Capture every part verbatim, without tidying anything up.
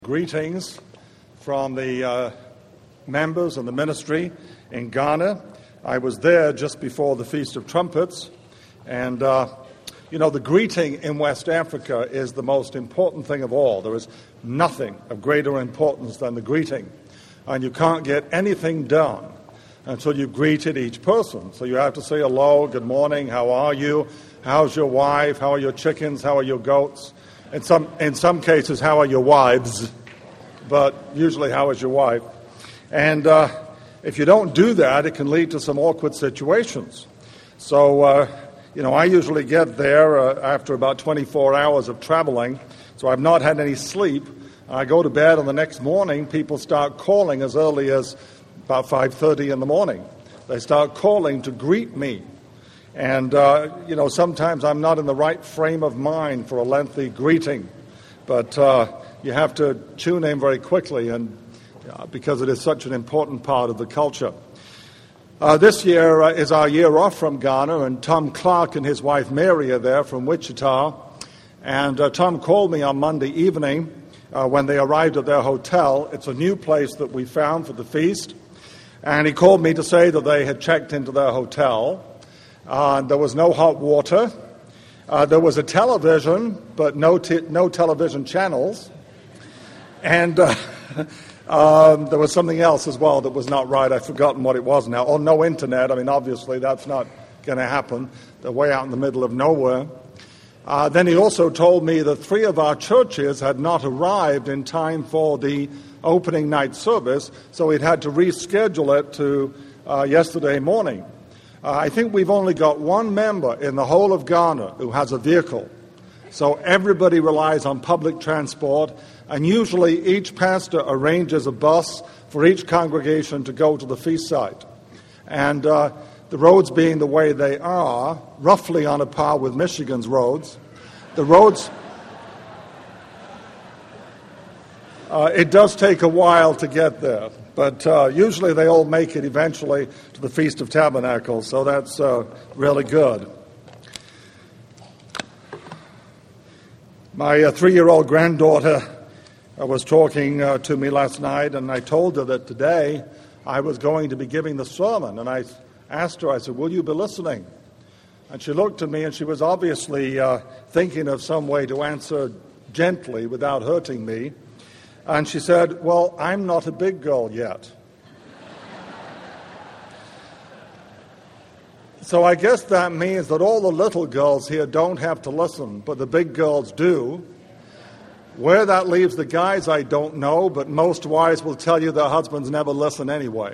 Greetings from the uh, members and the ministry in Ghana. I was there just before the Feast of Trumpets, and uh, you know, the greeting in West Africa is the most important thing of all. There is nothing of greater importance than the greeting, and you can't get anything done until you've greeted each person. So you have to say hello, good morning, how are you, how's your wife, how are your chickens, how are your goats. In some in some cases, how are your wives? But usually, how is your wife? And uh, if you don't do that, it can lead to some awkward situations. So, uh, you know, I usually get there uh, after about twenty-four hours of traveling, so I've not had any sleep. I go to bed, and the next morning, people start calling as early as about five thirty in the morning. They start calling to greet me. And, uh, you know, sometimes I'm not in the right frame of mind for a lengthy greeting. But uh, you have to tune in very quickly, and uh, because it is such an important part of the culture. Uh, this year uh, is our year off from Ghana, and Tom Clark and his wife Mary are there from Wichita. And uh, Tom called me on Monday evening uh, when they arrived at their hotel. It's a new place that we found for the feast. And he called me to say that they had checked into their hotel. Uh, there was no hot water. Uh, there was a television, but no t- no television channels. And uh, um, there was something else as well that was not right. I've forgotten what it was now. Oh, no internet. I mean, obviously, that's not going to happen. They're way out in the middle of nowhere. Uh, then he also told me that three of our churches had not arrived in time for the opening night service, so he'd had to reschedule it to uh, yesterday morning. Uh, I think we've only got one member in the whole of Ghana who has a vehicle. So everybody relies on public transport, and usually each pastor arranges a bus for each congregation to go to the feast site. And uh, the roads being the way they are, roughly on a par with Michigan's roads, the roads, uh, it does take a while to get there. But uh, usually they all make it eventually to the Feast of Tabernacles, so that's uh, really good. My uh, three-year-old granddaughter uh, was talking uh, to me last night, and I told her that today I was going to be giving the sermon. And I asked her, I said, will you be listening? And she looked at me, and she was obviously uh, thinking of some way to answer gently without hurting me. And she said, well, I'm not a big girl yet. So I guess that means that all the little girls here don't have to listen, but the big girls do. Where that leaves the guys, I don't know, but most wives will tell you their husbands never listen anyway.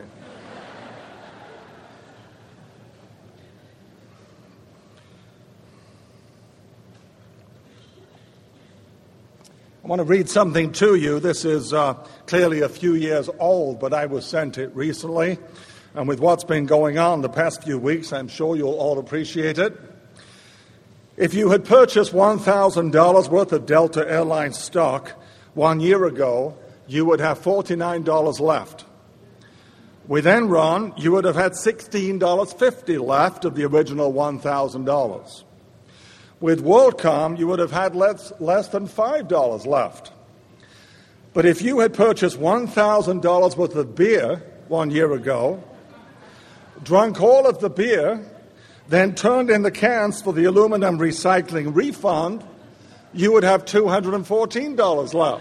I want to read something to you. This is uh, clearly a few years old, but I was sent it recently. And with what's been going on the past few weeks, I'm sure you'll all appreciate it. If you had purchased one thousand dollars worth of Delta Airlines stock one year ago, you would have forty-nine dollars left. With Enron, you would have had sixteen dollars and fifty cents left of the original one thousand dollars. With WorldCom, you would have had less, less than five dollars left. But if you had purchased one thousand dollars worth of beer one year ago, drunk all of the beer, then turned in the cans for the aluminum recycling refund, you would have two hundred fourteen dollars left.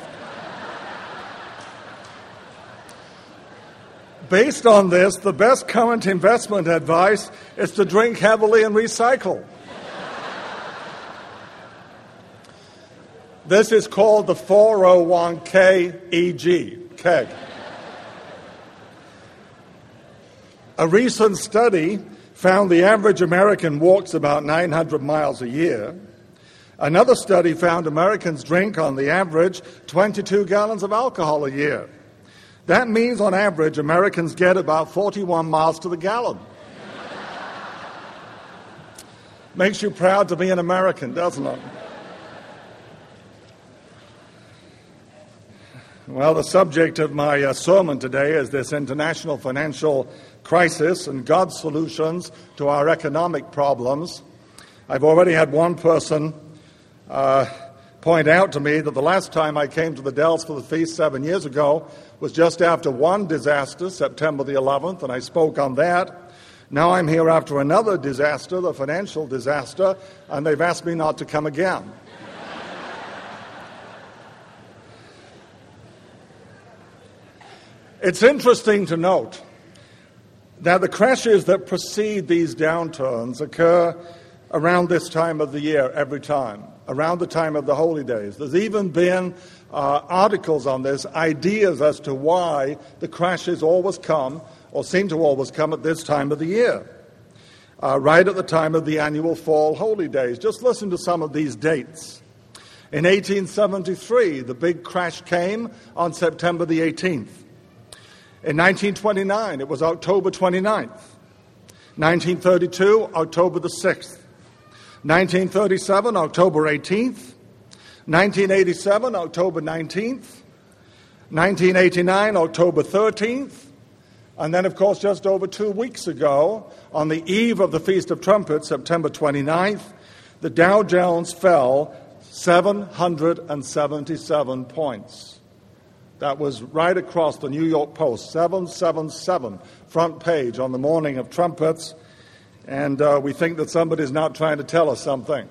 Based on this, the best current investment advice is to drink heavily and recycle. This is called the four oh one k E G, keg. A recent study found the average American walks about nine hundred miles a year. Another study found Americans drink, on the average, twenty-two gallons of alcohol a year. That means, on average, Americans get about forty-one miles to the gallon. Makes you proud to be an American, doesn't it? Well, the subject of my uh, sermon today is this international financial crisis and God's solutions to our economic problems. I've already had one person uh, point out to me that the last time I came to the Dells for the feast seven years ago was just after one disaster, September the eleventh, and I spoke on that. Now I'm here after another disaster, the financial disaster, and they've asked me not to come again. It's interesting to note that the crashes that precede these downturns occur around this time of the year every time, around the time of the holy days. There's even been uh, articles on this, ideas as to why the crashes always come, or seem to always come at this time of the year, uh, right at the time of the annual fall holy days. Just listen to some of these dates. In eighteen seventy-three, the big crash came on September the eighteenth. In nineteen twenty-nine, it was October twenty-ninth. nineteen thirty-two, October the sixth. nineteen thirty-seven, October eighteenth. nineteen eighty-seven, October nineteenth. nineteen eighty-nine, October thirteenth. And then, of course, just over two weeks ago, on the eve of the Feast of Trumpets, September twenty-ninth, the Dow Jones fell seven hundred seventy-seven points. That was right across the New York Post, seven seventy-seven, front page on the morning of Trumpets. And uh, we think that somebody's not trying to tell us something.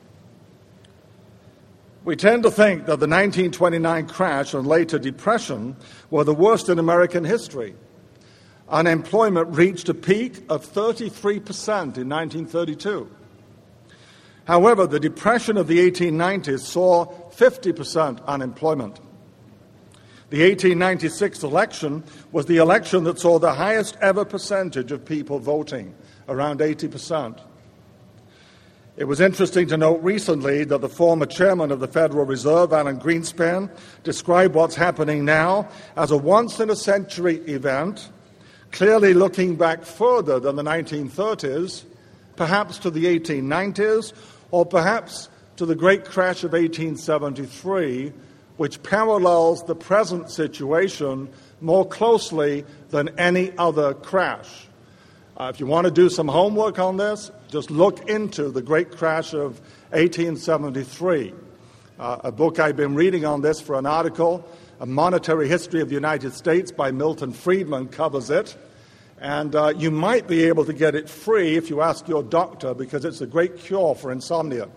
We tend to think that the nineteen twenty-nine crash and later depression were the worst in American history. Unemployment reached a peak of thirty-three percent in nineteen thirty-two. However, the depression of the eighteen nineties saw fifty percent unemployment. The eighteen ninety-six election was the election that saw the highest ever percentage of people voting, around eighty percent. It was interesting to note recently that the former chairman of the Federal Reserve, Alan Greenspan, described what's happening now as a once-in-a-century event, clearly looking back further than the nineteen thirties, perhaps to the eighteen nineties, or perhaps to the great crash of eighteen seventy-three, which parallels the present situation more closely than any other crash. Uh, if you want to do some homework on this, just look into the great crash of eighteen seventy-three. Uh, a book I've been reading on this for an article, A Monetary History of the United States by Milton Friedman, covers it. And uh, you might be able to get it free if you ask your doctor, because it's a great cure for insomnia.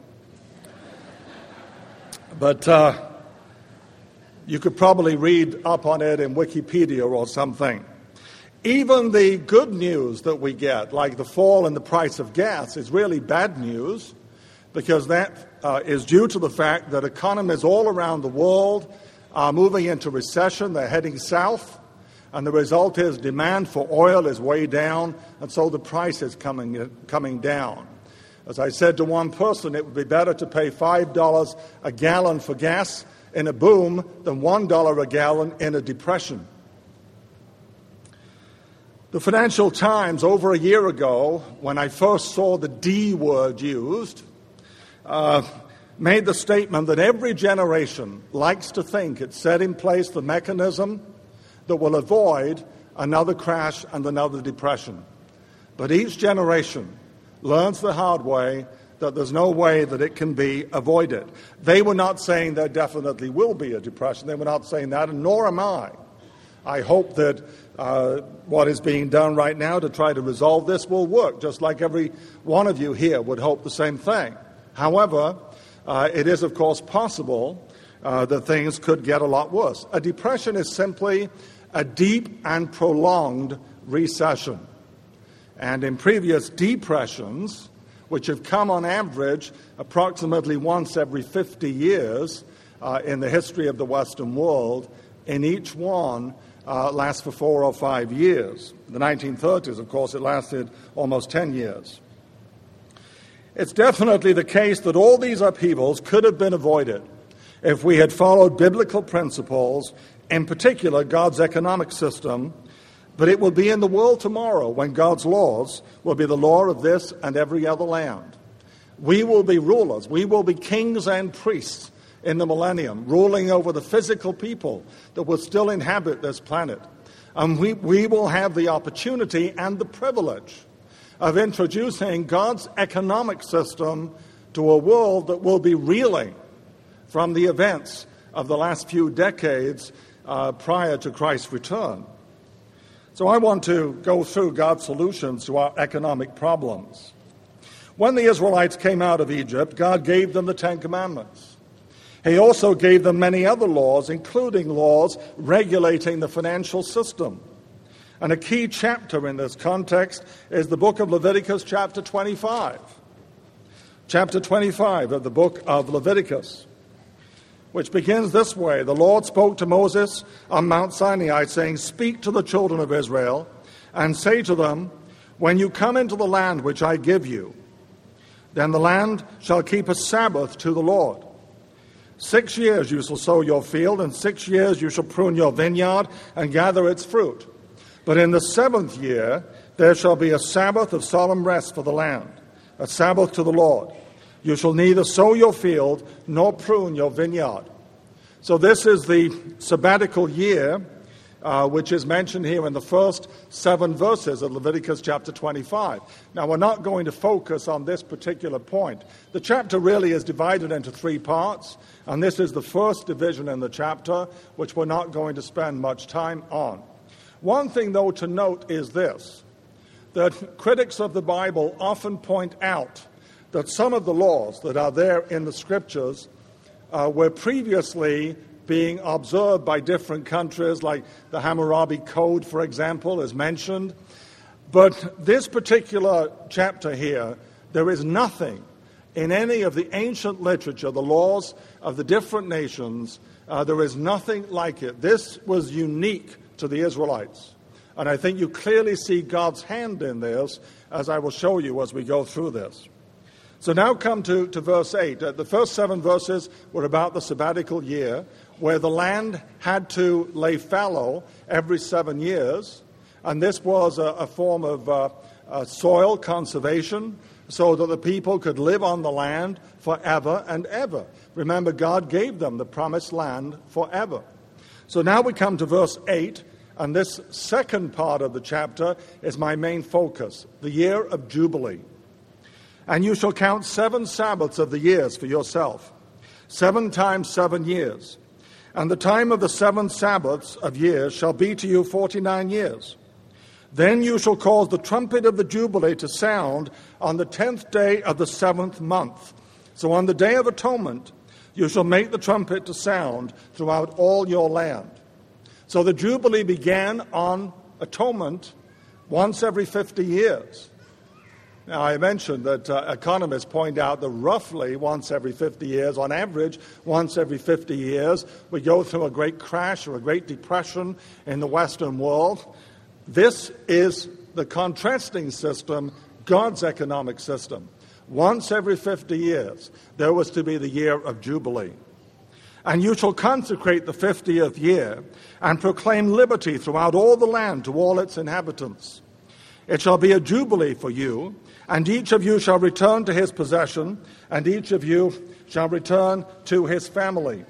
But uh, you could probably read up on it in Wikipedia or something. Even the good news that we get, like the fall in the price of gas, is really bad news, because that uh, is due to the fact that economies all around the world are moving into recession. They're heading south, and the result is demand for oil is way down, and so the price is coming, coming down. As I said to one person, it would be better to pay five dollars a gallon for gas in a boom than one dollar a gallon in a depression. The Financial Times, over a year ago, when I first saw the D word used, uh, made the statement that every generation likes to think it set in place the mechanism that will avoid another crash and another depression. But each generation learns the hard way that there's no way that it can be avoided. They were not saying there definitely will be a depression. They were not saying that, and nor am I. I hope that uh, what is being done right now to try to resolve this will work, just like every one of you here would hope the same thing. However, uh, it is, of course, possible uh, that things could get a lot worse. A depression is simply a deep and prolonged recession. And in previous depressions, which have come on average approximately once every fifty years uh, in the history of the Western world, in each one uh, lasts for four or five years. In the nineteen thirties, of course, it lasted almost ten years. It's definitely the case that all these upheavals could have been avoided if we had followed biblical principles, in particular God's economic system. But it will be in the world tomorrow when God's laws will be the law of this and every other land. We will be rulers. We will be kings and priests in the millennium, ruling over the physical people that will still inhabit this planet. And we, we will have the opportunity and the privilege of introducing God's economic system to a world that will be reeling from the events of the last few decades uh, prior to Christ's return. So I want to go through God's solutions to our economic problems. When the Israelites came out of Egypt, God gave them the Ten Commandments. He also gave them many other laws, including laws regulating the financial system. And a key chapter in this context is the book of Leviticus, chapter twenty-five. Chapter twenty-five of the book of Leviticus, which begins this way. The Lord spoke to Moses on Mount Sinai, saying, "Speak to the children of Israel, and say to them, when you come into the land which I give you, then the land shall keep a Sabbath to the Lord. Six years you shall sow your field, and six years you shall prune your vineyard and gather its fruit. But in the seventh year there shall be a Sabbath of solemn rest for the land, a Sabbath to the Lord. You shall neither sow your field nor prune your vineyard." So this is the sabbatical year, uh, which is mentioned here in the first seven verses of Leviticus chapter twenty-five. Now, we're not going to focus on this particular point. The chapter really is divided into three parts, and this is the first division in the chapter, which we're not going to spend much time on. One thing, though, to note is this, that critics of the Bible often point out that some of the laws that are there in the Scriptures uh, were previously being observed by different countries, like the Hammurabi Code, for example, is mentioned. But this particular chapter here, there is nothing in any of the ancient literature, the laws of the different nations, uh, there is nothing like it. This was unique to the Israelites. And I think you clearly see God's hand in this, as I will show you as we go through this. So now come to, to verse eight. Uh, the first seven verses were about the sabbatical year, where the land had to lay fallow every seven years. And this was a, a form of uh, uh, soil conservation, so that the people could live on the land forever and ever. Remember, God gave them the promised land forever. So now we come to verse eight, and this second part of the chapter is my main focus, the year of Jubilee. "And you shall count seven Sabbaths of the years for yourself, seven times seven years. And the time of the seven Sabbaths of years shall be to you forty-nine years. Then you shall cause the trumpet of the Jubilee to sound on the tenth day of the seventh month. So on the Day of Atonement you shall make the trumpet to sound throughout all your land." So the Jubilee began on Atonement once every fifty years. Now, I mentioned that uh, economists point out that roughly once every fifty years, on average, once every fifty years, we go through a great crash or a great depression in the Western world. This is the contrasting system, God's economic system. Once every fifty years, there was to be the year of Jubilee. "And you shall consecrate the fiftieth year and proclaim liberty throughout all the land to all its inhabitants. It shall be a jubilee for you, and each of you shall return to his possession, and each of you shall return to his family."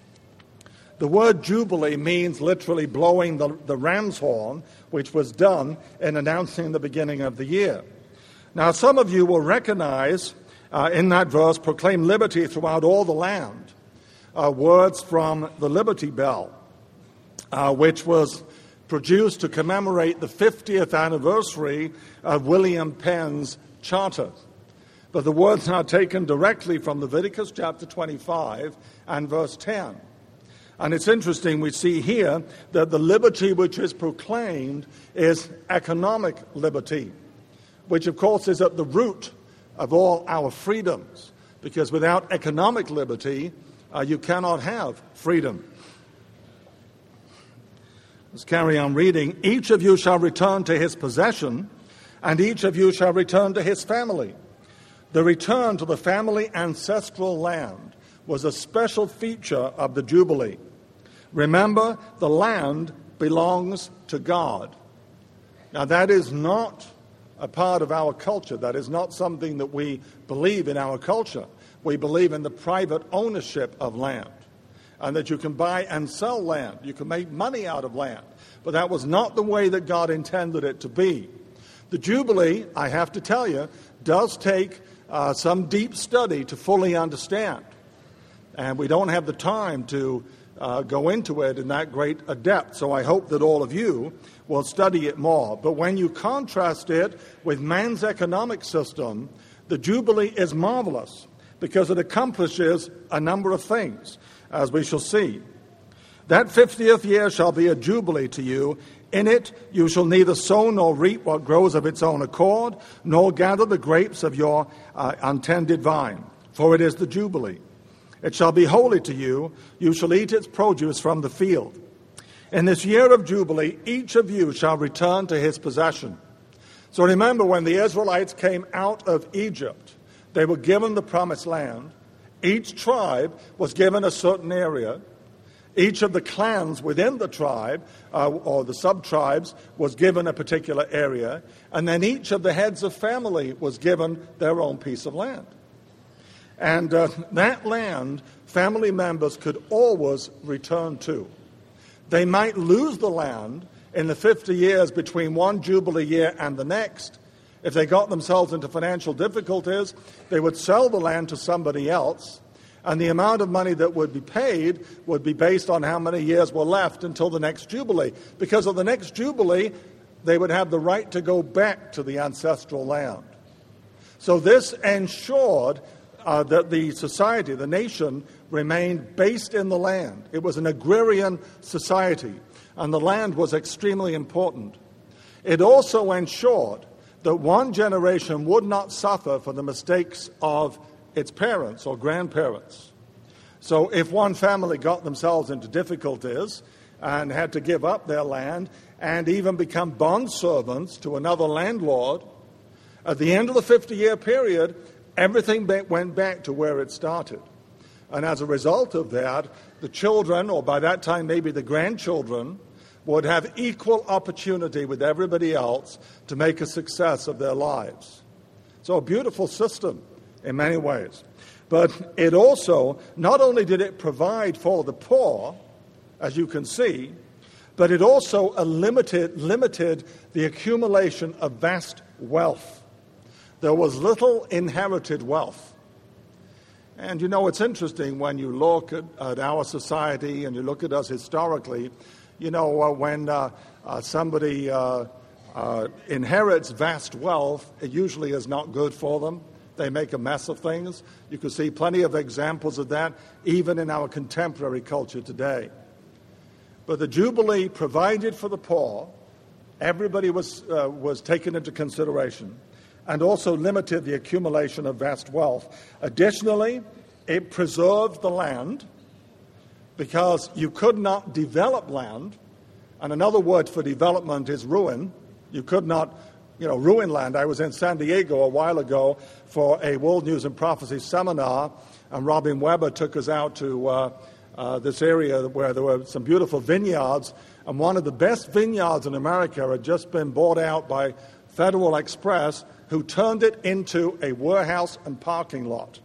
The word jubilee means literally blowing the, the ram's horn, which was done in announcing the beginning of the year. Now, some of you will recognize uh, in that verse, "proclaim liberty throughout all the land," uh, words from the Liberty Bell, uh, which was produced to commemorate the fiftieth anniversary of William Penn's charter. But the words are taken directly from Leviticus chapter twenty-five and verse ten. And it's interesting, we see here that the liberty which is proclaimed is economic liberty, which of course is at the root of all our freedoms, because without economic liberty, uh, you cannot have freedom. Let's carry on reading. "Each of you shall return to his possession, and each of you shall return to his family." The return to the family ancestral land was a special feature of the Jubilee. Remember, the land belongs to God. Now, that is not a part of our culture. That is not something that we believe in our culture. We believe in the private ownership of land, and that you can buy and sell land. You can make money out of land. But that was not the way that God intended it to be. The Jubilee, I have to tell you, does take uh, some deep study to fully understand. And we don't have the time to uh, go into it in that great a depth. So I hope that all of you will study it more. But when you contrast it with man's economic system, the Jubilee is marvelous because it accomplishes a number of things, as we shall see. That fiftieth year shall be a Jubilee to you. In it you shall neither sow nor reap what grows of its own accord, nor gather the grapes of your uh, untended vine, for it is the Jubilee. It shall be holy to you. You shall eat its produce from the field. In this year of Jubilee, each of you shall return to his possession. So remember, when the Israelites came out of Egypt, they were given the promised land. Each tribe was given a certain area. Each of the clans within the tribe, uh, or the sub-tribes, was given a particular area. And then each of the heads of family was given their own piece of land. And uh, that land, family members could always return to. They might lose the land in the fifty years between one Jubilee year and the next. If they got themselves into financial difficulties, they would sell the land to somebody else, and the amount of money that would be paid would be based on how many years were left until the next Jubilee. Because of the next Jubilee, they would have the right to go back to the ancestral land. So this ensured uh, that the society, the nation, remained based in the land. It was an agrarian society, and the land was extremely important. It also ensured that one generation would not suffer for the mistakes of its parents or grandparents. So if one family got themselves into difficulties and had to give up their land and even become bondservants to another landlord, at the end of the fifty-year period, everything went back to where it started. And as a result of that, the children, or by that time maybe the grandchildren, would have equal opportunity with everybody else to make a success of their lives. So a beautiful system in many ways. But it also, not only did it provide for the poor, as you can see, but it also limited, limited the accumulation of vast wealth. There was little inherited wealth. And you know, it's interesting when you look at, at our society and you look at us historically, you know, uh, when uh, uh, somebody uh, uh, inherits vast wealth, it usually is not good for them. They make a mess of things. You can see plenty of examples of that, even in our contemporary culture today. But the Jubilee provided for the poor. Everybody was, uh, was taken into consideration, and also limited the accumulation of vast wealth. Additionally, it preserved the land, because you could not develop land, and another word for development is ruin. You could not, you know, ruin land. I was in San Diego a while ago for a World News and Prophecy seminar, and Robin Weber took us out to uh, uh, this area where there were some beautiful vineyards, and one of the best vineyards in America had just been bought out by Federal Express, who turned it into a warehouse and parking lot.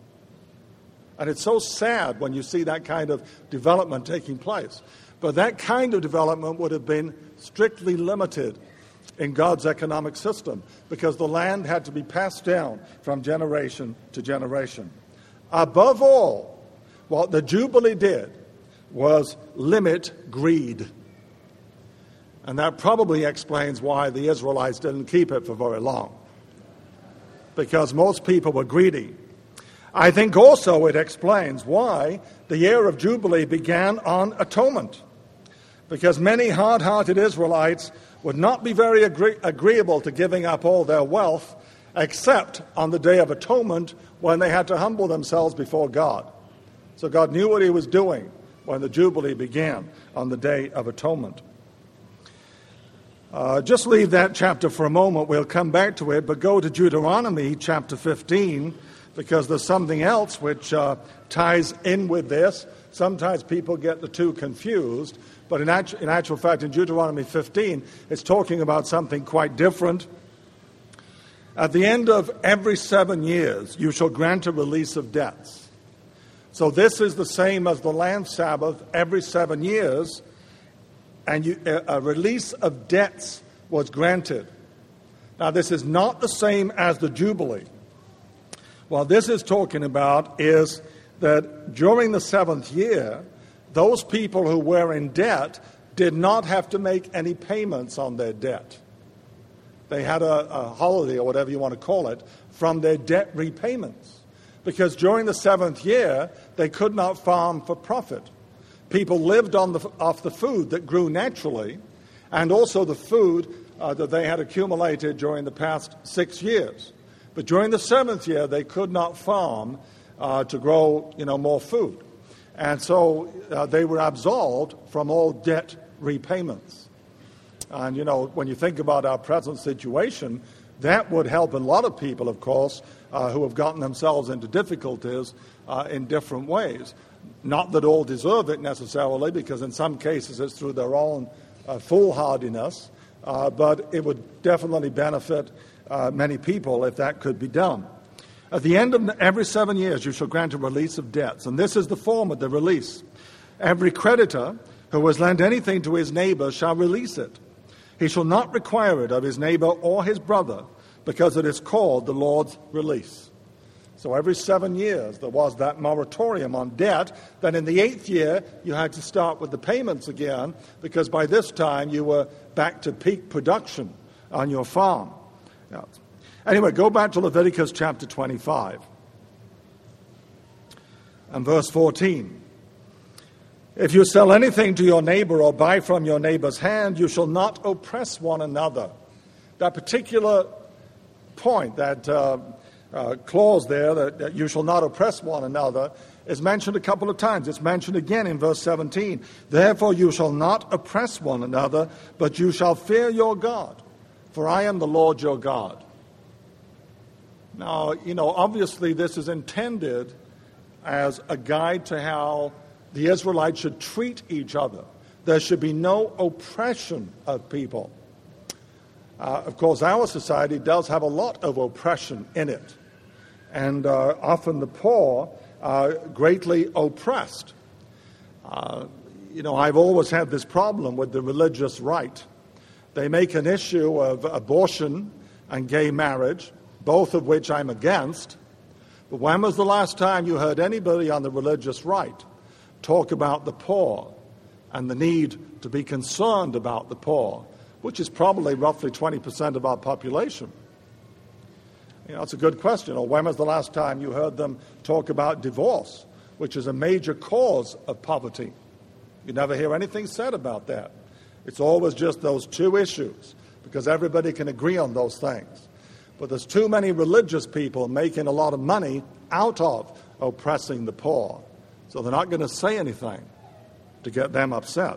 And it's so sad when you see that kind of development taking place. But that kind of development would have been strictly limited in God's economic system, because the land had to be passed down from generation to generation. Above all, what the Jubilee did was limit greed. And that probably explains why the Israelites didn't keep it for very long, because most people were greedy. I think also it explains why the year of Jubilee began on atonement, because many hard-hearted Israelites would not be very agree- agreeable to giving up all their wealth, except on the Day of Atonement, when they had to humble themselves before God. So God knew what he was doing when the Jubilee began on the Day of Atonement. Uh, just leave that chapter for a moment. We'll come back to it, but go to Deuteronomy chapter fifteen, because there's something else which uh, ties in with this. Sometimes people get the two confused, but in, actu- in actual fact, in Deuteronomy fifteen, it's talking about something quite different. At the end of every seven years, you shall grant a release of debts. So this is the same as the land Sabbath every seven years, and you, a, a release of debts was granted. Now, this is not the same as the Jubilee. What this is talking about is that during the seventh year, those people who were in debt did not have to make any payments on their debt. They had a, a holiday, or whatever you want to call it, from their debt repayments. Because during the seventh year, they could not farm for profit. People lived on the, off the food that grew naturally, and also the food uh, that they had accumulated during the past six years. But during the seventh year, they could not farm uh, to grow, you know, more food. And so uh, they were absolved from all debt repayments. And, you know, when you think about our present situation, that would help a lot of people, of course, uh, who have gotten themselves into difficulties uh, in different ways. Not that all deserve it necessarily, because in some cases it's through their own uh, foolhardiness, uh, but it would definitely benefit uh, many people if that could be done. At the end of every seven years, you shall grant a release of debts, and this is the form of the release. Every creditor who has lent anything to his neighbor shall release it. He shall not require it of his neighbor or his brother, because it is called the Lord's release. So every seven years there was that moratorium on debt. Then in the eighth year you had to start with the payments again, because by this time you were back to peak production on your farm. Yeah. Anyway, go back to Leviticus chapter twenty-five and verse fourteen. If you sell anything to your neighbor or buy from your neighbor's hand, you shall not oppress one another. That particular point, that uh, uh, clause there, that, that you shall not oppress one another, is mentioned a couple of times. It's mentioned again in verse seventeen. Therefore you shall not oppress one another, but you shall fear your God, for I am the Lord your God. Now, you know, obviously this is intended as a guide to how the Israelites should treat each other. There should be no oppression of people. Uh, of course, our society does have a lot of oppression in it. And uh, often the poor are greatly oppressed. Uh, you know, I've always had this problem with the religious right. They make an issue of abortion and gay marriage, both of which I'm against. But when was the last time you heard anybody on the religious right talk about the poor and the need to be concerned about the poor, which is probably roughly twenty percent of our population? You know, it's a good question. Or when was the last time you heard them talk about divorce, which is a major cause of poverty? You never hear anything said about that. It's always just those two issues, because everybody can agree on those things. But there's too many religious people making a lot of money out of oppressing the poor. So they're not going to say anything to get them upset.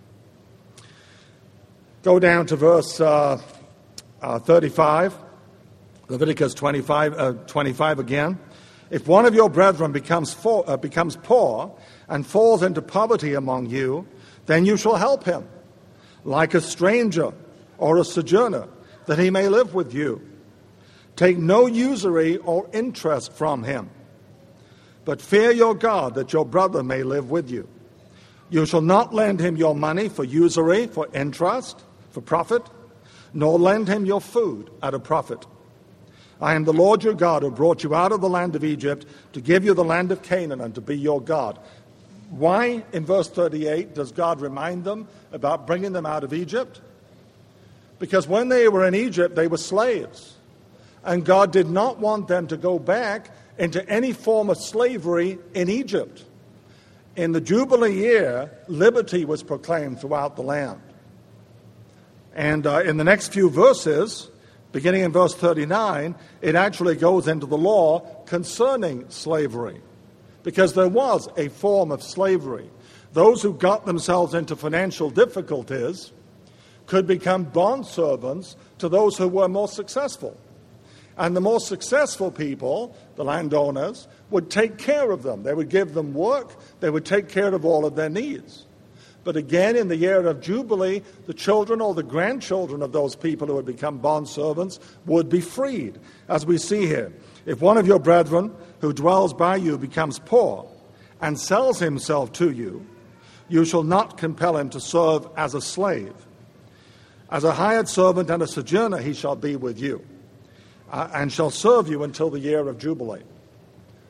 Go down to verse uh, uh, thirty-five, Leviticus twenty-five, uh, twenty-five again. If one of your brethren becomes, for, uh, becomes poor and falls into poverty among you, then you shall help him, like a stranger or a sojourner, that he may live with you. Take no usury or interest from him, but fear your God, that your brother may live with you. You shall not lend him your money for usury, for interest, for profit, nor lend him your food at a profit. I am the Lord your God, who brought you out of the land of Egypt to give you the land of Canaan and to be your God. Why, in verse thirty-eight, does God remind them about bringing them out of Egypt? Because when they were in Egypt, they were slaves. And God did not want them to go back into any form of slavery in Egypt. In the Jubilee year, liberty was proclaimed throughout the land. And uh, in the next few verses, beginning in verse thirty-nine, it actually goes into the law concerning slavery, because there was a form of slavery. Those who got themselves into financial difficulties could become bondservants to those who were more successful. And the more successful people, the landowners, would take care of them. They would give them work. They would take care of all of their needs. But again, in the year of Jubilee, the children or the grandchildren of those people who had become bondservants would be freed, as we see here. If one of your brethren who dwells by you becomes poor and sells himself to you, you shall not compel him to serve as a slave. As a hired servant and a sojourner he shall be with you, Uh, and shall serve you until the year of Jubilee.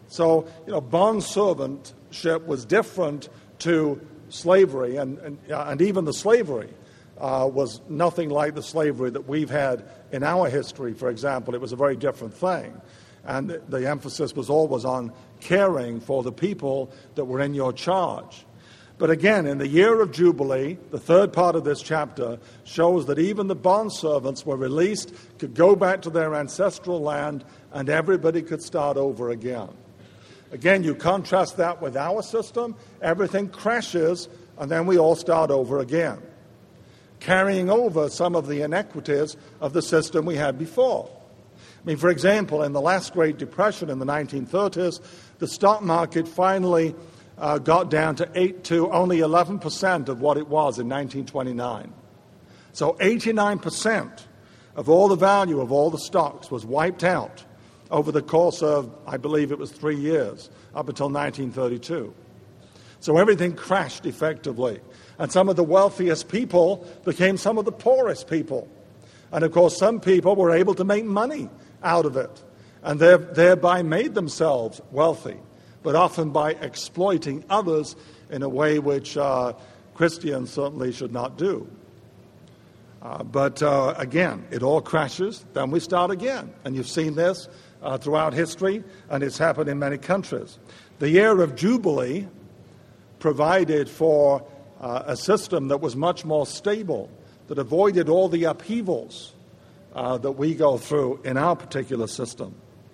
So, you know, bond servantship was different to slavery, and, and, uh, and even the slavery uh, was nothing like the slavery that we've had in our history, for example. It was a very different thing. And the, the emphasis was always on caring for the people that were in your charge. But again, in the year of Jubilee, the third part of this chapter shows that even the bondservants were released, could go back to their ancestral land, and everybody could start over again. Again, you contrast that with our system, everything crashes, and then we all start over again, carrying over some of the inequities of the system we had before. I mean, for example, in the last Great Depression in the nineteen thirties, the stock market finally uh, got down to eight to only eleven percent of what it was in nineteen twenty-nine. So eighty-nine percent of all the value of all the stocks was wiped out over the course of, I believe it was three years, up until nineteen thirty-two. So everything crashed effectively. And some of the wealthiest people became some of the poorest people. And of course, some people were able to make money out of it, and thereby made themselves wealthy, but often by exploiting others in a way which uh, Christians certainly should not do. Uh, but uh, again, it all crashes, then we start again. And you've seen this uh, throughout history, and it's happened in many countries. The year of Jubilee provided for uh, a system that was much more stable, that avoided all the upheavals uh, that we go through in our particular system.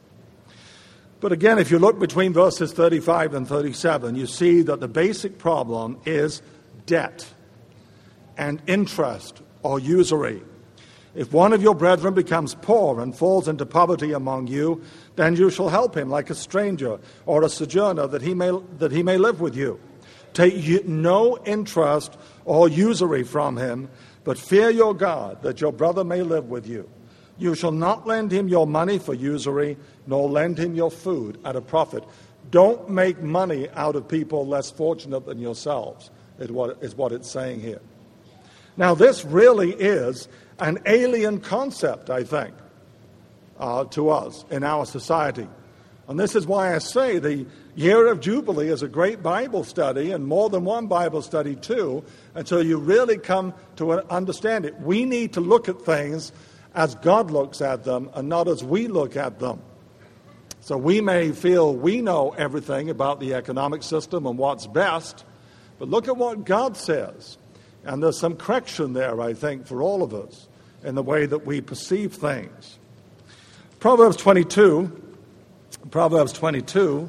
But again, if you look between verses thirty-five and thirty-seven, you see that the basic problem is debt and interest or usury. If one of your brethren becomes poor and falls into poverty among you, then you shall help him like a stranger or a sojourner, that he may, that he may live with you. Take no interest or usury from him, but fear your God, that your brother may live with you. You shall not lend him your money for usury, nor lend him your food at a profit. Don't make money out of people less fortunate than yourselves, is what, is what it's saying here. Now, this really is an alien concept, I think, uh, to us in our society. And this is why I say the year of Jubilee is a great Bible study, and more than one Bible study too, until you really come to understand it. We need to look at things as God looks at them and not as we look at them. So we may feel we know everything about the economic system and what's best, but look at what God says. And there's some correction there, I think, for all of us in the way that we perceive things. Proverbs twenty-two, Proverbs twenty-two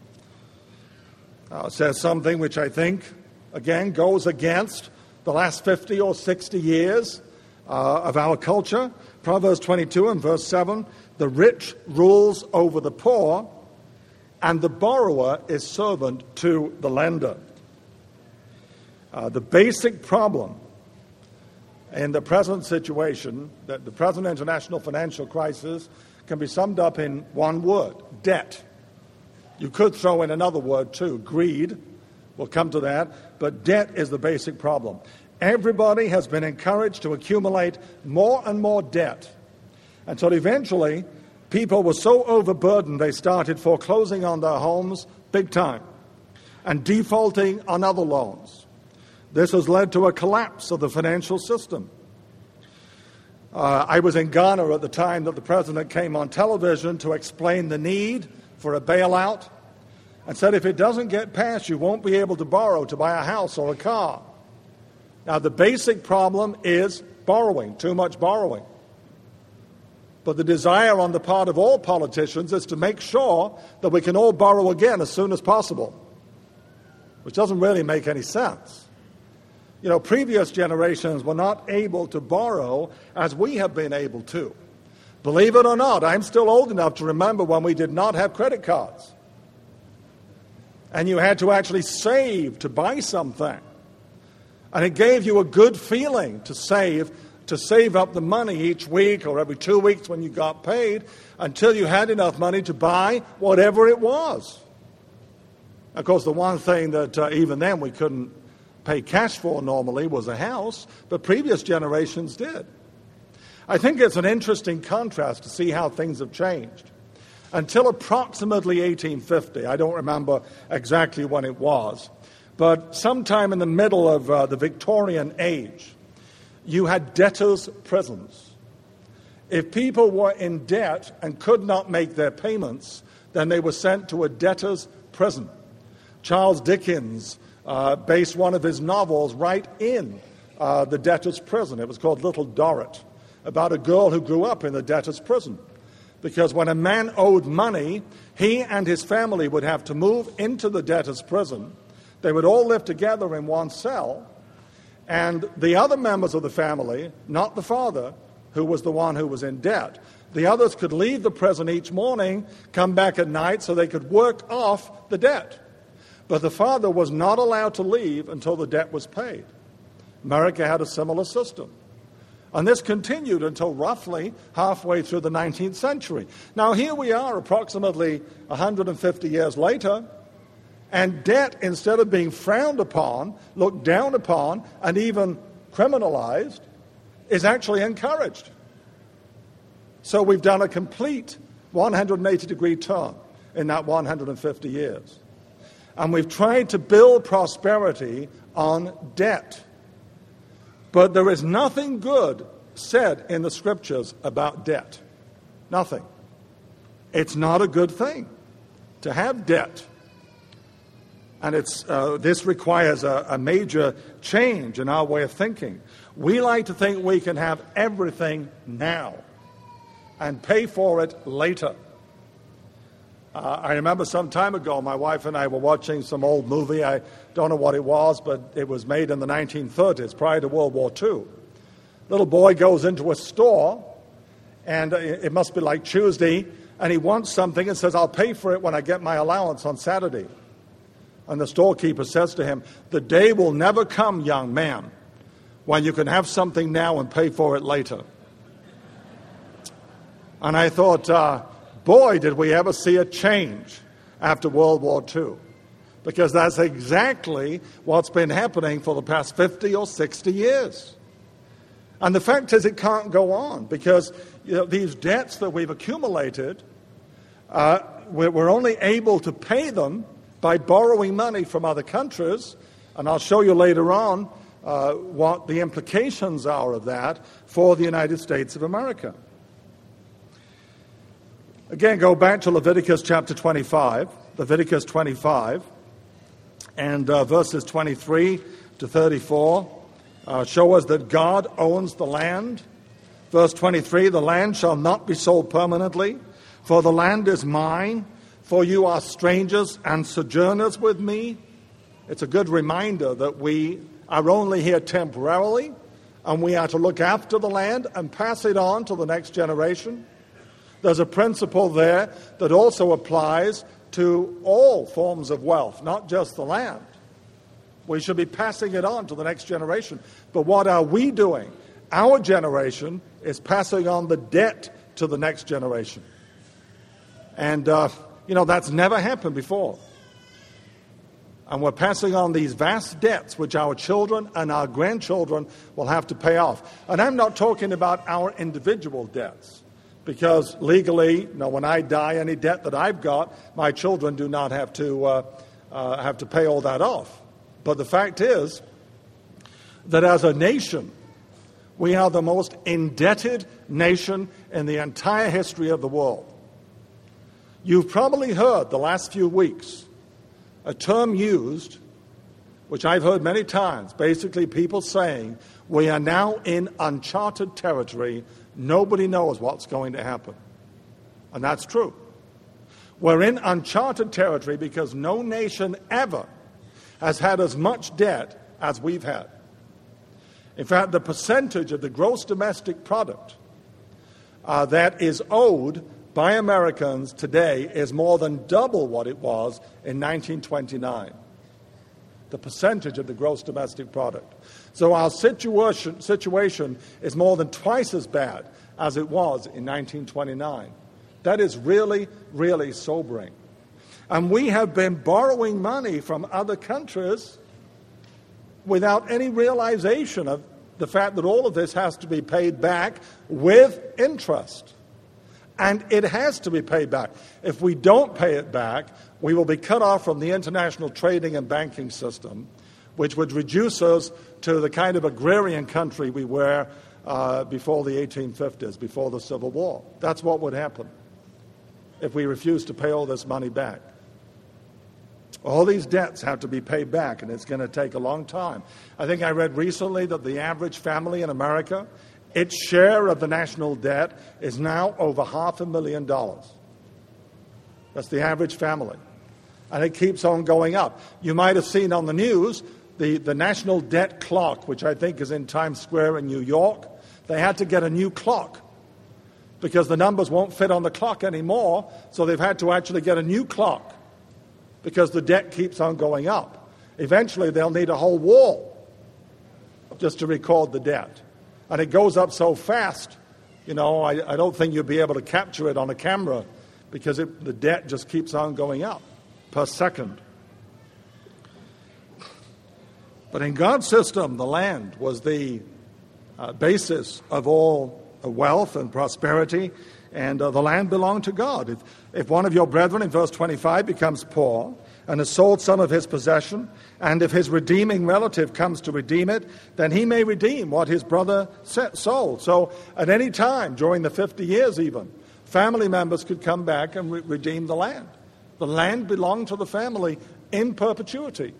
uh, says something which I think, again, goes against the last fifty or sixty years uh, of our culture. Proverbs twenty-two and verse seven, the rich rules over the poor, and the borrower is servant to the lender. Uh, the basic problem in the present situation, that the present international financial crisis, can be summed up in one word: debt. You could throw in another word too, greed. We'll come to that. But debt is the basic problem. Everybody has been encouraged to accumulate more and more debt, until eventually people were so overburdened they started foreclosing on their homes big time and defaulting on other loans. This has led to a collapse of the financial system. Uh, I was in Ghana at the time that the president came on television to explain the need for a bailout, and said if it doesn't get passed, you won't be able to borrow to buy a house or a car. Now, the basic problem is borrowing, too much borrowing. But the desire on the part of all politicians is to make sure that we can all borrow again as soon as possible, which doesn't really make any sense. You know, previous generations were not able to borrow as we have been able to. Believe it or not, I'm still old enough to remember when we did not have credit cards. And you had to actually save to buy something. And it gave you a good feeling to save, to save up the money each week or every two weeks when you got paid until you had enough money to buy whatever it was. Of course, the one thing that uh, even then we couldn't pay cash for normally was a house, but previous generations did. I think it's an interesting contrast to see how things have changed. until approximately eighteen fifty. I don't remember exactly when it was. But sometime in the middle of uh, the Victorian age, you had debtors' prisons. If people were in debt and could not make their payments, then they were sent to a debtor's prison. Charles Dickens uh, based one of his novels right in uh, the debtor's prison. It was called Little Dorrit, about a girl who grew up in the debtor's prison. Because when a man owed money, he and his family would have to move into the debtor's prison. They would all live together in one cell, and the other members of the family, not the father, who was the one who was in debt, the others could leave the prison each morning, come back at night so they could work off the debt. But the father was not allowed to leave until the debt was paid. America had a similar system. And this continued until roughly halfway through the nineteenth century. Now here we are approximately one hundred fifty years later, and debt, instead of being frowned upon, looked down upon, and even criminalized, is actually encouraged. So we've done a complete one hundred eighty degree turn in that one hundred fifty years. And we've tried to build prosperity on debt. But there is nothing good said in the Scriptures about debt. Nothing. It's not a good thing to have debt. And it's uh, this requires a, a major change in our way of thinking. We like to think we can have everything now and pay for it later. Uh, I remember some time ago, my wife and I were watching some old movie. I don't know what it was, but it was made in the nineteen thirties, prior to World War Two. Little boy goes into a store, and it must be like Tuesday, and he wants something and says, "I'll pay for it when I get my allowance on Saturday." And the storekeeper says to him, "The day will never come, young man, when you can have something now and pay for it later." And I thought, uh, boy, did we ever see a change after World War Two. Because that's exactly what's been happening for the past fifty or sixty years. And the fact is it can't go on because you know, these debts that we've accumulated, uh, we're, we're only able to pay them by borrowing money from other countries. And I'll show you later on uh, what the implications are of that for the United States of America. Again, go back to Leviticus chapter twenty-five, Leviticus twenty-five, and uh, verses twenty-three to thirty-four uh, show us that God owns the land. Verse twenty-three, "The land shall not be sold permanently, for the land is mine, for you are strangers and sojourners with me." It's a good reminder that we are only here temporarily, and we are to look after the land and pass it on to the next generation. There's a principle there that also applies to all forms of wealth, not just the land. We should be passing it on to the next generation. But what are we doing? Our generation is passing on the debt to the next generation. And, uh, you know, that's never happened before. And we're passing on these vast debts which our children and our grandchildren will have to pay off. And I'm not talking about our individual debts. Because legally, you know, when I die, any debt that I've got, my children do not have to uh, uh, have to pay all that off. But the fact is that as a nation, we are the most indebted nation in the entire history of the world. You've probably heard the last few weeks a term used, which I've heard many times, basically people saying, we are now in uncharted territory. Nobody knows what's going to happen. And that's true. We're in uncharted territory because no nation ever has had as much debt as we've had. In fact, the percentage of the gross domestic product uh, that is owed by Americans today is more than double what it was in nineteen twenty-nine. The percentage of the gross domestic product. So our situation, situation is more than twice as bad as it was in nineteen twenty-nine. That is really, really sobering. And we have been borrowing money from other countries without any realization of the fact that all of this has to be paid back with interest. And it has to be paid back. If we don't pay it back, we will be cut off from the international trading and banking system, which would reduce us to the kind of agrarian country we were uh, before the eighteen fifties, before the Civil War. That's what would happen if we refuse to pay all this money back. All these debts have to be paid back, and it's going to take a long time. I think I read recently that the average family in America, its share of the national debt is now over half a million dollars. That's the average family. And it keeps on going up. You might have seen on the news the, the national debt clock, which I think is in Times Square in New York. They had to get a new clock because the numbers won't fit on the clock anymore, so they've had to actually get a new clock because the debt keeps on going up. Eventually, they'll need a whole wall just to record the debt. And it goes up so fast, you know, I, I don't think you'll be able to capture it on a camera because it, the debt just keeps on going up per second. But in God's system, the land was the uh, basis of all uh, wealth and prosperity, and uh, the land belonged to God. If, if one of your brethren, in verse twenty-five, becomes poor and has sold some of his possession, and if his redeeming relative comes to redeem it, then he may redeem what his brother sold. So at any time, during the fifty years even, family members could come back and re- redeem the land. The land belonged to the family in perpetuity.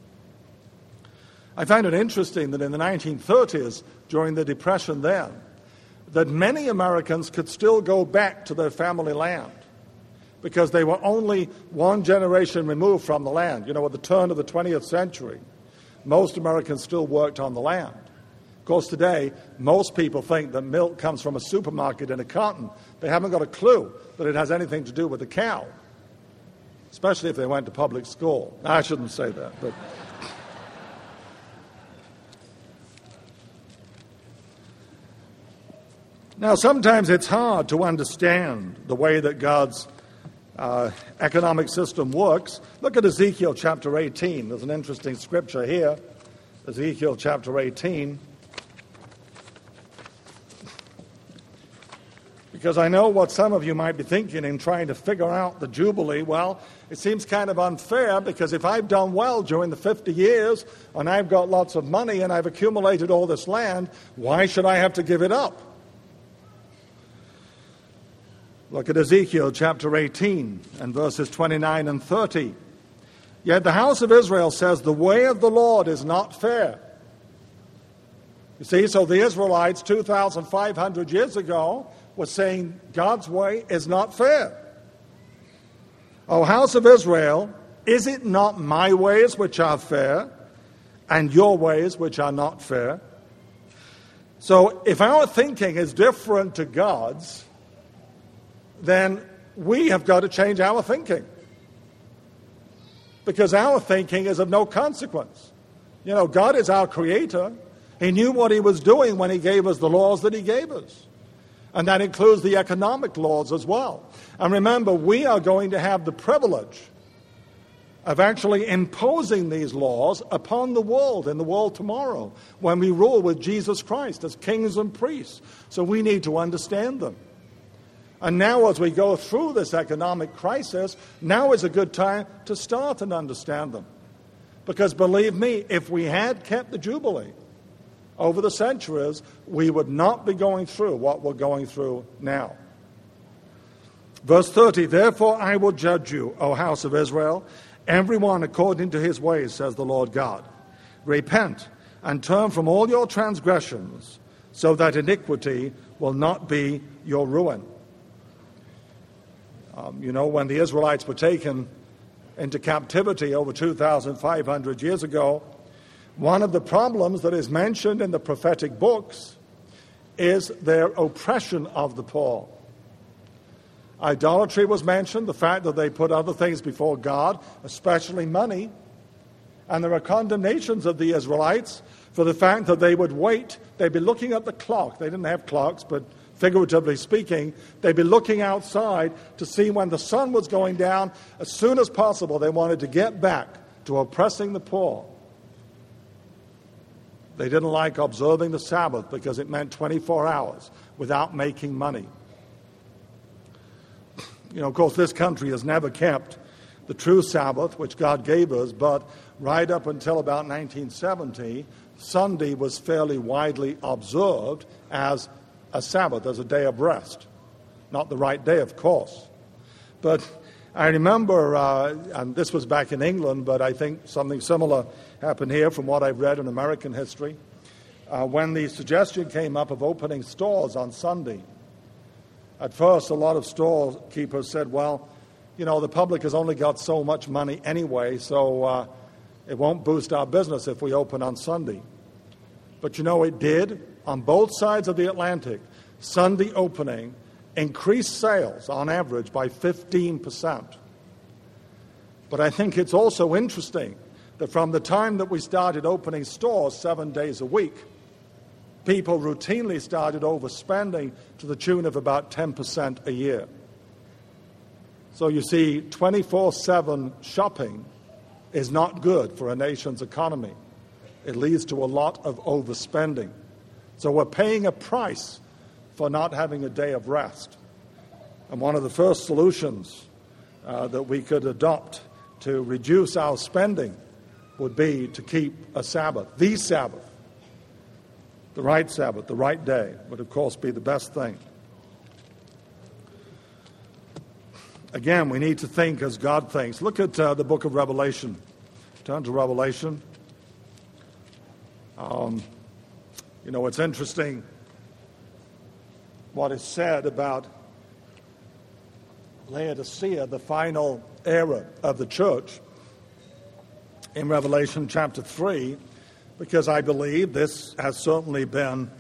I find it interesting that in the nineteen thirties, during the Depression then, that many Americans could still go back to their family land because they were only one generation removed from the land. You know, at the turn of the twentieth century, most Americans still worked on the land. Of course, today, most people think that milk comes from a supermarket in a carton. They haven't got a clue that it has anything to do with the cow, especially if they went to public school. I shouldn't say that, but... Now, sometimes it's hard to understand the way that God's uh, economic system works. Look at Ezekiel chapter eighteen. There's an interesting scripture here. Ezekiel chapter eighteen. Because I know what some of you might be thinking in trying to figure out the Jubilee. Well, it seems kind of unfair because if I've done well during the fifty years and I've got lots of money and I've accumulated all this land, why should I have to give it up? Look at Ezekiel chapter eighteen and verses twenty-nine and thirty. Yet the house of Israel says, the way of the Lord is not fair. You see, so the Israelites two thousand five hundred years ago were saying God's way is not fair. O house of Israel, is it not my ways which are fair and your ways which are not fair? So if our thinking is different to God's, then we have got to change our thinking. Because our thinking is of no consequence. You know, God is our creator. He knew what he was doing when he gave us the laws that he gave us. And that includes the economic laws as well. And remember, we are going to have the privilege of actually imposing these laws upon the world, in the world tomorrow, when we rule with Jesus Christ as kings and priests. So we need to understand them. And now as we go through this economic crisis, now is a good time to start and understand them. Because believe me, if we had kept the Jubilee over the centuries, we would not be going through what we're going through now. Verse thirty, therefore I will judge you, O house of Israel, everyone according to his ways, says the Lord God. Repent and turn from all your transgressions, so that iniquity will not be your ruin. Um, you know, when the Israelites were taken into captivity over two thousand five hundred years ago, one of the problems that is mentioned in the prophetic books is their oppression of the poor. Idolatry was mentioned, the fact that they put other things before God, especially money. And there are condemnations of the Israelites for the fact that they would wait. They'd be looking at the clock. They didn't have clocks, but figuratively speaking, they'd be looking outside to see when the sun was going down. As soon as possible, they wanted to get back to oppressing the poor. They didn't like observing the Sabbath because it meant twenty-four hours without making money. You know, of course, this country has never kept the true Sabbath, which God gave us, but right up until about nineteen seventy, Sunday was fairly widely observed as a Sabbath, as a day of rest. Not the right day, of course. But I remember, uh, and this was back in England, but I think something similar happened here from what I've read in American history, uh, when the suggestion came up of opening stores on Sunday. At first, a lot of storekeepers said, well, you know, the public has only got so much money anyway, so uh, it won't boost our business if we open on Sunday. But you know, it did. On both sides of the Atlantic, Sunday opening increased sales on average by fifteen percent. But I think it's also interesting that from the time that we started opening stores seven days a week, people routinely started overspending to the tune of about ten percent a year. So you see, twenty-four seven shopping is not good for a nation's economy. It leads to a lot of overspending. So we're paying a price for not having a day of rest. And one of the first solutions uh, that we could adopt to reduce our spending would be to keep a Sabbath, the Sabbath. The right Sabbath, the right day, would of course be the best thing. Again, we need to think as God thinks. Look at uh, the book of Revelation. Turn to Revelation. Um, you know, it's interesting what is said about Laodicea, the final era of the church, in Revelation chapter three, because I believe this has certainly been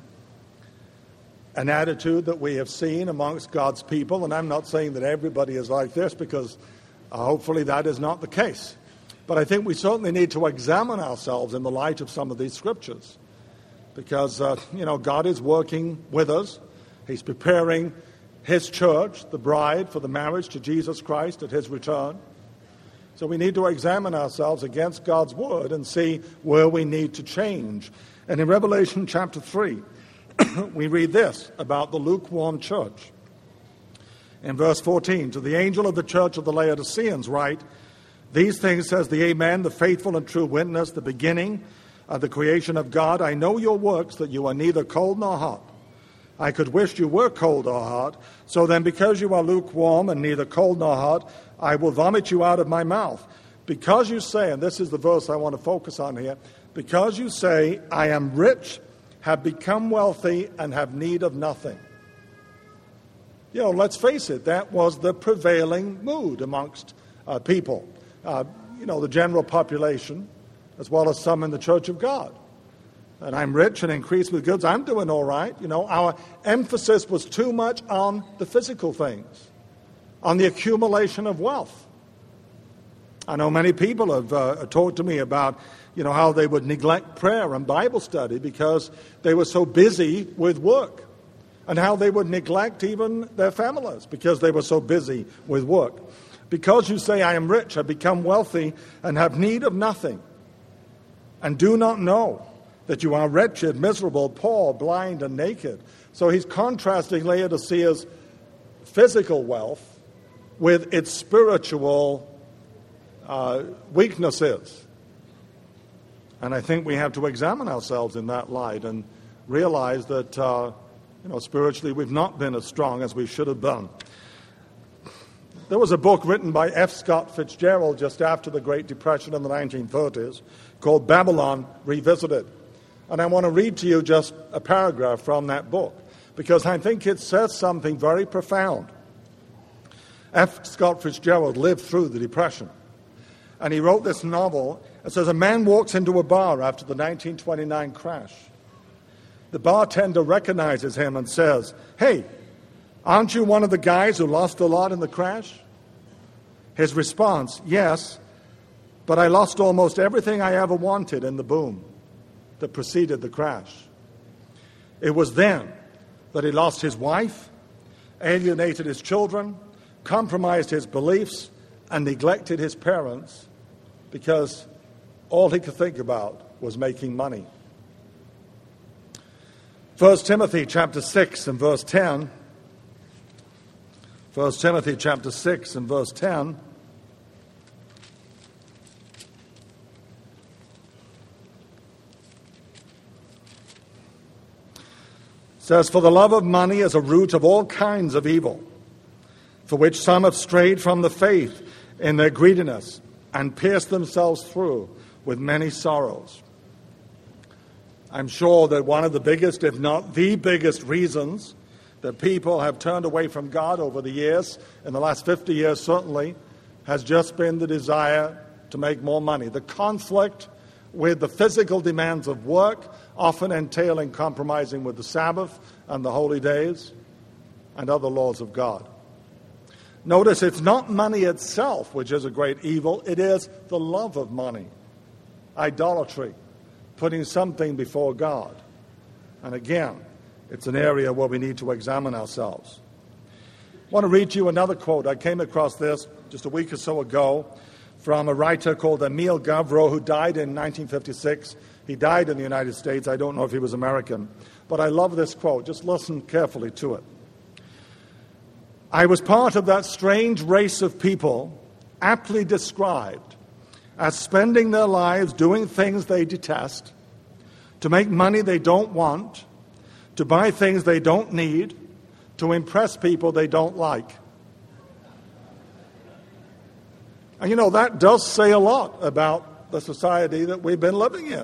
an attitude that we have seen amongst God's people, and I'm not saying that everybody is like this, because uh, hopefully that is not the case. But I think we certainly need to examine ourselves in the light of some of these scriptures, because, uh, you know, God is working with us. He's preparing His church, the bride, for the marriage to Jesus Christ at His return. So we need to examine ourselves against God's word and see where we need to change. And in Revelation chapter three, we read this about the lukewarm church. In verse fourteen, to the angel of the church of the Laodiceans write, these things says the Amen, the faithful and true witness, the beginning of the creation of God. I know your works, that you are neither cold nor hot. I could wish you were cold or hot. So then, because you are lukewarm and neither cold nor hot, I will vomit you out of my mouth. Because you say, and this is the verse I want to focus on here, because you say, I am rich, have become wealthy, and have need of nothing. You know, let's face it, that was the prevailing mood amongst uh, people. Uh, you know, the general population, as well as some in the Church of God. And I'm rich and increased with goods. I'm doing all right. You know, our emphasis was too much on the physical things, on the accumulation of wealth. I know many people have uh, talked to me about, you know, how they would neglect prayer and Bible study because they were so busy with work, and how they would neglect even their families because they were so busy with work. Because you say, I am rich, have become wealthy, and have need of nothing, and do not know that you are wretched, miserable, poor, blind, and naked. So he's contrasting Laodicea's physical wealth with its spiritual uh, weaknesses. And I think we have to examine ourselves in that light and realize that, uh, you know, spiritually we've not been as strong as we should have been. There was a book written by F. Scott Fitzgerald just after the Great Depression in the nineteen thirties called Babylon Revisited. And I want to read to you just a paragraph from that book, because I think it says something very profound. F. Scott Fitzgerald lived through the Depression, and he wrote this novel. It says, a man walks into a bar after the nineteen twenty-nine crash. The bartender recognizes him and says, hey, aren't you one of the guys who lost a lot in the crash? His response, yes, but I lost almost everything I ever wanted in the boom that preceded the crash. It was then that he lost his wife, alienated his children, compromised his beliefs, and neglected his parents because all he could think about was making money. First Timothy chapter six and verse ten. First Timothy chapter six and verse ten. Says, "For the love of money is a root of all kinds of evil, for which some have strayed from the faith in their greediness and pierced themselves through with many sorrows." I'm sure that one of the biggest, if not the biggest reasons that people have turned away from God over the years, in the last fifty years certainly, has just been the desire to make more money. The conflict with the physical demands of work, often entailing compromising with the Sabbath and the holy days and other laws of God. Notice it's not money itself which is a great evil, it is the love of money, idolatry, putting something before God. And again, it's an area where we need to examine ourselves. I want to read you another quote. I came across this just a week or so ago from a writer called Emile Gavreau, who died in nineteen fifty-six. He died in the United States. I don't know if he was American. But I love this quote. Just listen carefully to it. "I was part of that strange race of people aptly described as spending their lives doing things they detest, to make money they don't want, to buy things they don't need, to impress people they don't like." And you know, that does say a lot about the society that we've been living in,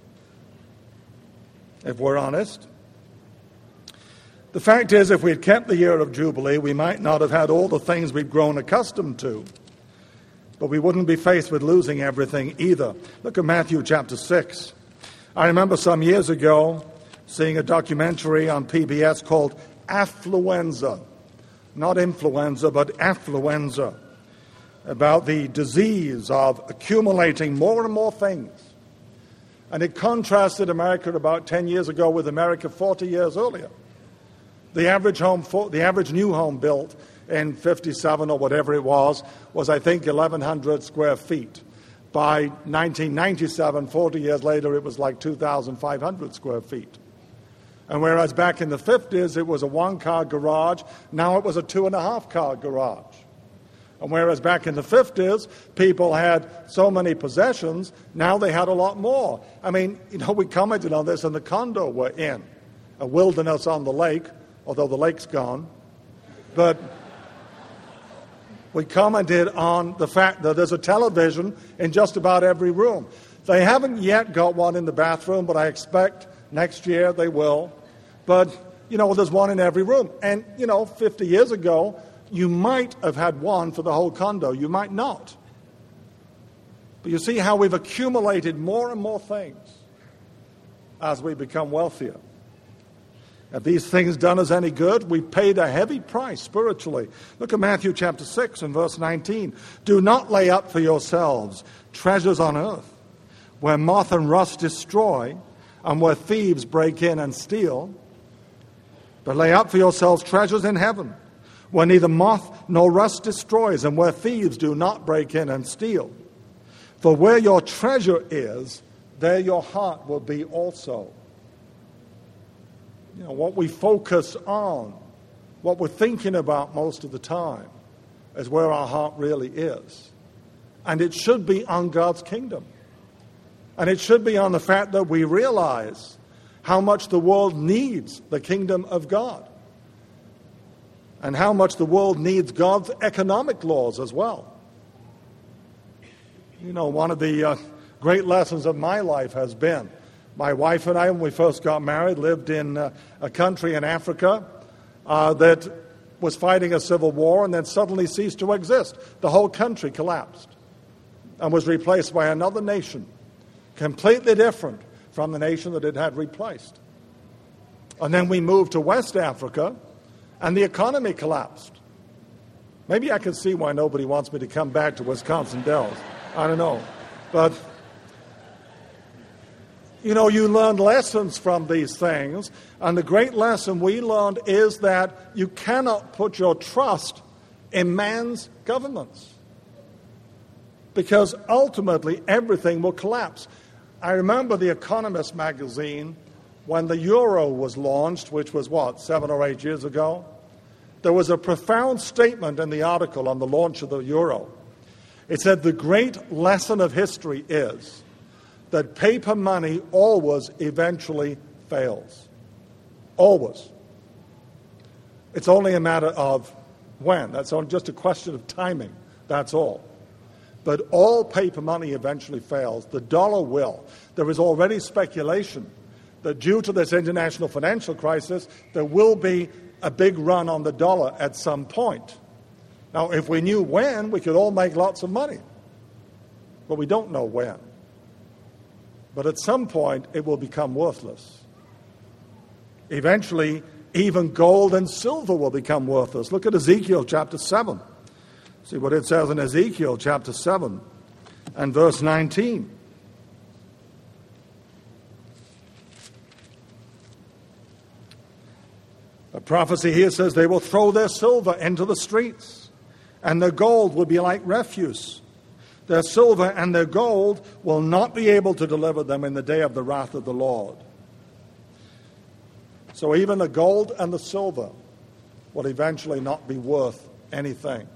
if we're honest. The fact is, if we had kept the year of Jubilee, we might not have had all the things we've grown accustomed to, but we wouldn't be faced with losing everything either. Look at Matthew chapter six. I remember some years ago seeing a documentary on P B S called Affluenza, not influenza, but affluenza, about the disease of accumulating more and more things. And it contrasted America about ten years ago with America forty years earlier. The average home, the average new home built in fifty-seven or whatever it was, was I think eleven hundred square feet. By nineteen ninety-seven, forty years later, it was like two thousand five hundred square feet. And whereas back in the fifties, it was a one-car garage, now it was a two-and-a-half-car garage. And whereas back in the fifties, people had so many possessions, now they had a lot more. I mean, you know, we commented on this in the condo we're in, a wilderness on the lake, although the lake's gone. But we commented on the fact that there's a television in just about every room. They haven't yet got one in the bathroom, but I expect next year they will. But, you know, there's one in every room. And, you know, fifty years ago, you might have had one for the whole condo. You might not. But you see how we've accumulated more and more things as we become wealthier. Have these things done us any good? We've paid a heavy price spiritually. Look at Matthew chapter six and verse nineteen. "Do not lay up for yourselves treasures on earth, where moth and rust destroy, and where thieves break in and steal. But lay up for yourselves treasures in heaven, where neither moth nor rust destroys, and where thieves do not break in and steal. For where your treasure is, there your heart will be also." You know, what we focus on, what we're thinking about most of the time, is where our heart really is. And it should be on God's kingdom. And it should be on the fact that we realize how much the world needs the kingdom of God. And how much the world needs God's economic laws as well. You know, one of the uh, great lessons of my life has been, my wife and I, when we first got married, lived in uh, a country in Africa uh, that was fighting a civil war and then suddenly ceased to exist. The whole country collapsed and was replaced by another nation, completely different from the nation that it had replaced. And then we moved to West Africa, and the economy collapsed. Maybe I can see why nobody wants me to come back to Wisconsin Dells. I don't know. But you know, you learn lessons from these things, and the great lesson we learned is that you cannot put your trust in man's governments, because ultimately everything will collapse. I remember The Economist magazine, when the euro was launched, which was what, seven or eight years ago, There was a profound statement in the article on the launch of the euro. It said the great lesson of history is that paper money always eventually fails. Always. It's only a matter of when. That's just a question of timing. That's all. But all paper money eventually fails. The dollar will. There is already speculation that due to this international financial crisis, there will be a big run on the dollar at some point. Now, if we knew when, we could all make lots of money. But we don't know when. But at some point, it will become worthless. Eventually, even gold and silver will become worthless. Look at Ezekiel chapter seven. See what it says in Ezekiel chapter seven and verse nineteen. A prophecy here says they will throw their silver into the streets, and their gold will be like refuse. Their silver and their gold will not be able to deliver them in the day of the wrath of the Lord. So even the gold and the silver will eventually not be worth anything.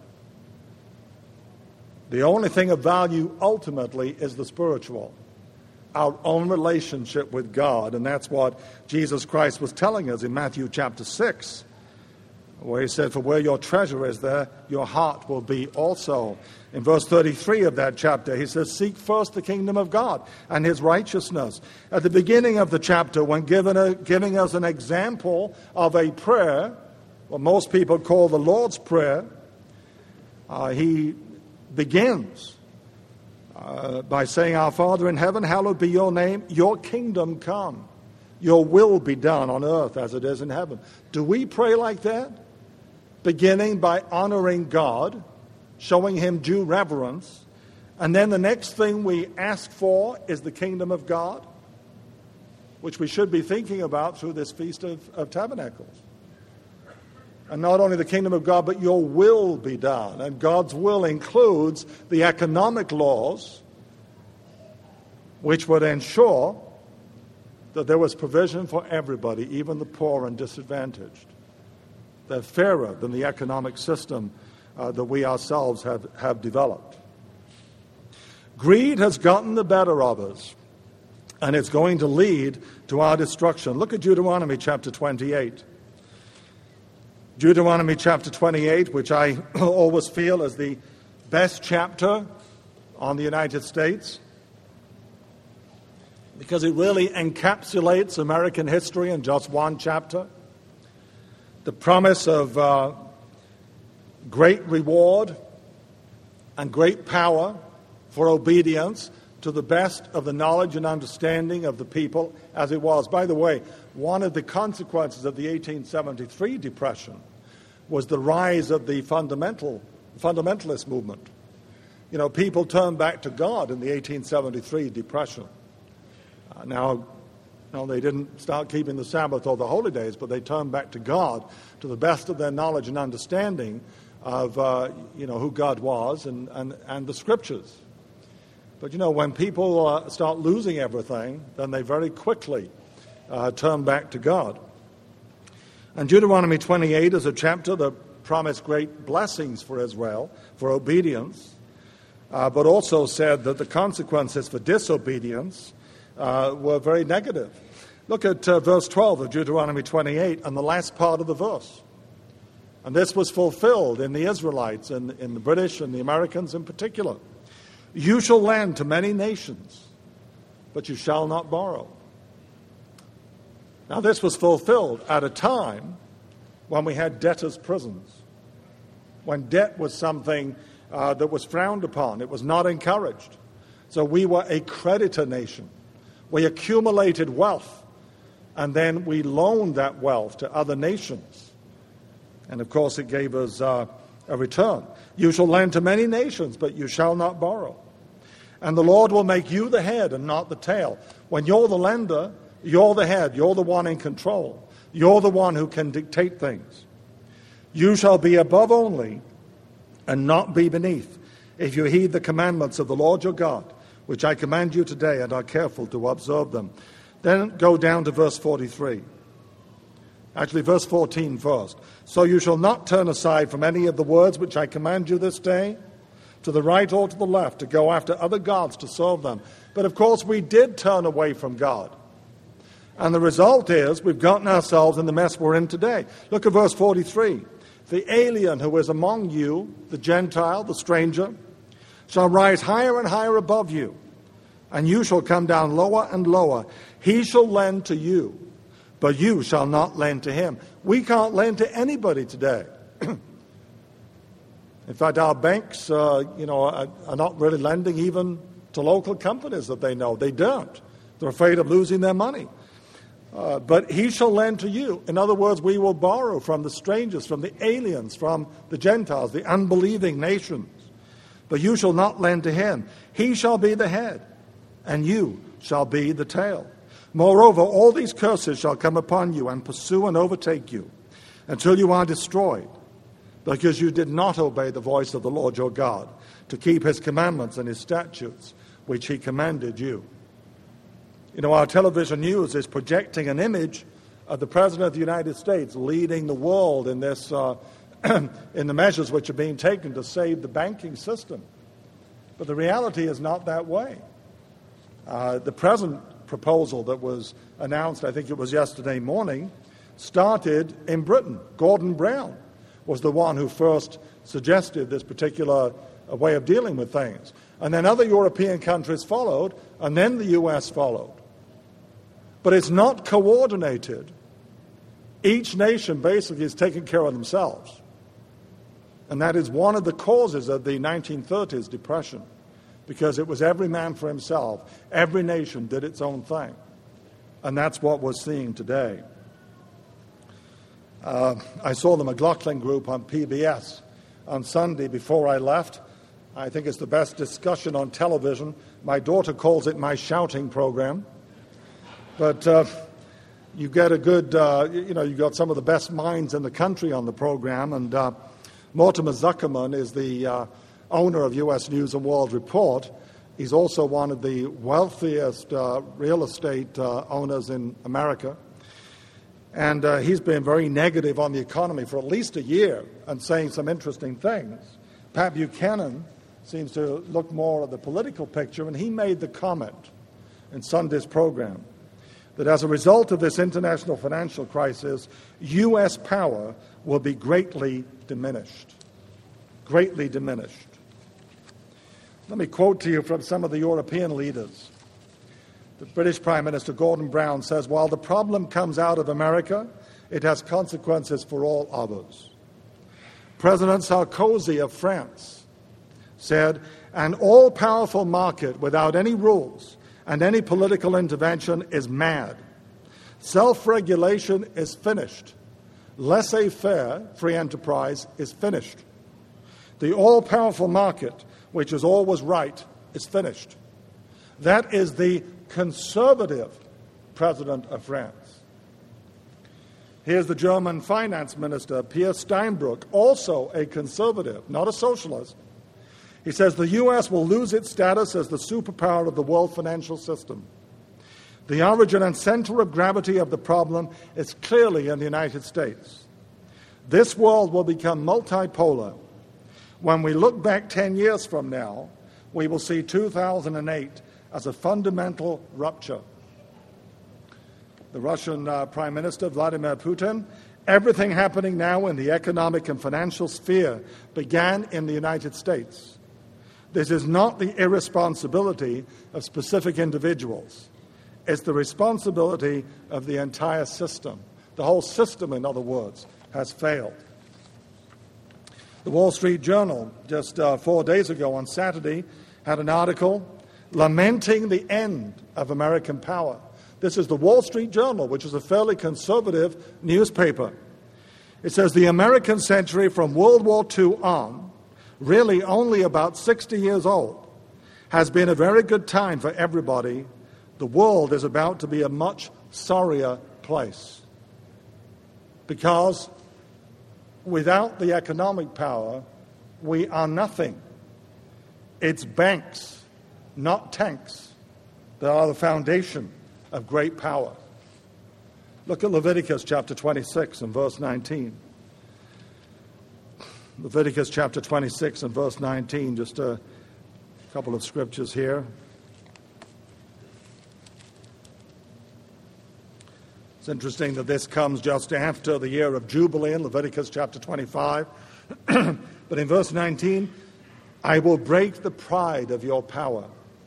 The only thing of value ultimately is the spiritual, our own relationship with God. And that's what Jesus Christ was telling us in Matthew chapter six, where he said, for where your treasure is, there your heart will be also. In verse thirty-three of that chapter, he says, seek first the kingdom of God and his righteousness. At the beginning of the chapter, when given a, giving us an example of a prayer, what most people call the Lord's Prayer, uh, he begins uh, by saying, our Father in heaven, hallowed be your name, your kingdom come, your will be done on earth as it is in heaven. Do we pray like that? Beginning by honoring God, showing him due reverence, and then the next thing we ask for is the kingdom of God, which we should be thinking about through this Feast of, of Tabernacles. And not only the kingdom of God, but your will be done. And God's will includes the economic laws, which would ensure that there was provision for everybody, even the poor and disadvantaged. They're fairer than the economic system uh, that we ourselves have, have developed. Greed has gotten the better of us, and it's going to lead to our destruction. Look at Deuteronomy chapter twenty-eight. Deuteronomy chapter twenty-eight, which I always feel is the best chapter on the United States, because it really encapsulates American history in just one chapter. The promise of uh, great reward and great power for obedience to the best of the knowledge and understanding of the people as it was. By the way, one of the consequences of the eighteen seventy-three Depression was the rise of the fundamental fundamentalist movement. You know, people turned back to God in the eighteen seventy-three Depression. Uh, now, no, they didn't start keeping the Sabbath or the holy days, but they turned back to God to the best of their knowledge and understanding of, uh, you know, who God was and, and, and the Scriptures. But, you know, when people uh, start losing everything, then they very quickly uh, turn back to God. And Deuteronomy twenty-eight is a chapter that promised great blessings for Israel, for obedience, uh, but also said that the consequences for disobedience uh, were very negative. Look at uh, verse twelve of Deuteronomy twenty-eight and the last part of the verse. And this was fulfilled in the Israelites and in the British and the Americans in particular. You shall lend to many nations, but you shall not borrow. Now, this was fulfilled at a time when we had debtors' prisons, when debt was something uh, that was frowned upon. It was not encouraged. So we were a creditor nation. We accumulated wealth, and then we loaned that wealth to other nations. And, of course, it gave us uh, a return. You shall lend to many nations, but you shall not borrow. And the Lord will make you the head and not the tail. When you're the lender, you're the head. You're the one in control. You're the one who can dictate things. You shall be above only and not be beneath, if you heed the commandments of the Lord your God, which I command you today, and are careful to observe them. Then go down to verse forty-three. Actually, verse fourteen first. So you shall not turn aside from any of the words which I command you this day, to the right or to the left, to go after other gods to serve them. But of course, we did turn away from God. And the result is we've gotten ourselves in the mess we're in today. Look at verse forty-three. The alien who is among you, the Gentile, the stranger, shall rise higher and higher above you, and you shall come down lower and lower. He shall lend to you, but you shall not lend to him. We can't lend to anybody today. In fact, our banks, uh, you know, are, are not really lending even to local companies that they know. They don't. They're afraid of losing their money. Uh, but he shall lend to you. In other words, we will borrow from the strangers, from the aliens, from the Gentiles, the unbelieving nations. But you shall not lend to him. He shall be the head, and you shall be the tail. Moreover, all these curses shall come upon you and pursue and overtake you until you are destroyed, because you did not obey the voice of the Lord your God to keep his commandments and his statutes, which he commanded you. You know, our television news is projecting an image of the President of the United States leading the world in this, uh, in the measures which are being taken to save the banking system. But the reality is not that way. Uh, the present proposal that was announced, I think it was yesterday morning, started in Britain. Gordon Brown was the one who first suggested this particular uh, way of dealing with things. And then other European countries followed, and then the U S followed. But it's not coordinated. Each nation basically is taking care of themselves. And that is one of the causes of the nineteen thirties depression, because it was every man for himself. Every nation did its own thing. And that's what we're seeing today. Uh, I saw the McLaughlin Group on P B S on Sunday before I left. I think it's the best discussion on television. My daughter calls it my shouting program. But uh, you get a good, uh, you know, you got some of the best minds in the country on the program. And uh, Mortimer Zuckerman is the uh, owner of U S News and World Report. He's also one of the wealthiest uh, real estate uh, owners in America. And uh, he's been very negative on the economy for at least a year and saying some interesting things. Pat Buchanan seems to look more at the political picture, and he made the comment in Sunday's program that as a result of this international financial crisis, U S power will be greatly diminished. Greatly diminished. Let me quote to you from some of the European leaders. The British Prime Minister Gordon Brown says, while the problem comes out of America, it has consequences for all others. President Sarkozy of France said, an all-powerful market without any rules and any political intervention is mad. Self-regulation is finished. Laissez-faire, free enterprise, is finished. The all-powerful market, which is always right, is finished. That is the conservative president of France. Here's the German finance minister, Pierre Steinbrück, also a conservative, not a socialist. He says the U S will lose its status as the superpower of the world financial system. The origin and center of gravity of the problem is clearly in the United States. This world will become multipolar. When we look back ten years from now, we will see two thousand eight as a fundamental rupture. The Russian uh, Prime Minister, Vladimir Putin, everything happening now in the economic and financial sphere began in the United States. This is not the irresponsibility of specific individuals. It's the responsibility of the entire system. The whole system, in other words, has failed. The Wall Street Journal, just uh, four days ago on Saturday, had an article lamenting the end of American power. This is the Wall Street Journal, which is a fairly conservative newspaper. It says the American century from World War Two on, really only about sixty years old, has been a very good time for everybody. The world is about to be a much sorrier place. Because without the economic power, we are nothing. It's banks, not tanks, that are the foundation of great power. Look at Leviticus chapter twenty-six and verse nineteen. Leviticus chapter twenty-six and verse nineteen, just a couple of scriptures here. It's interesting that this comes just after the year of Jubilee in Leviticus chapter twenty-five. But in verse nineteen, I will break the pride of your power.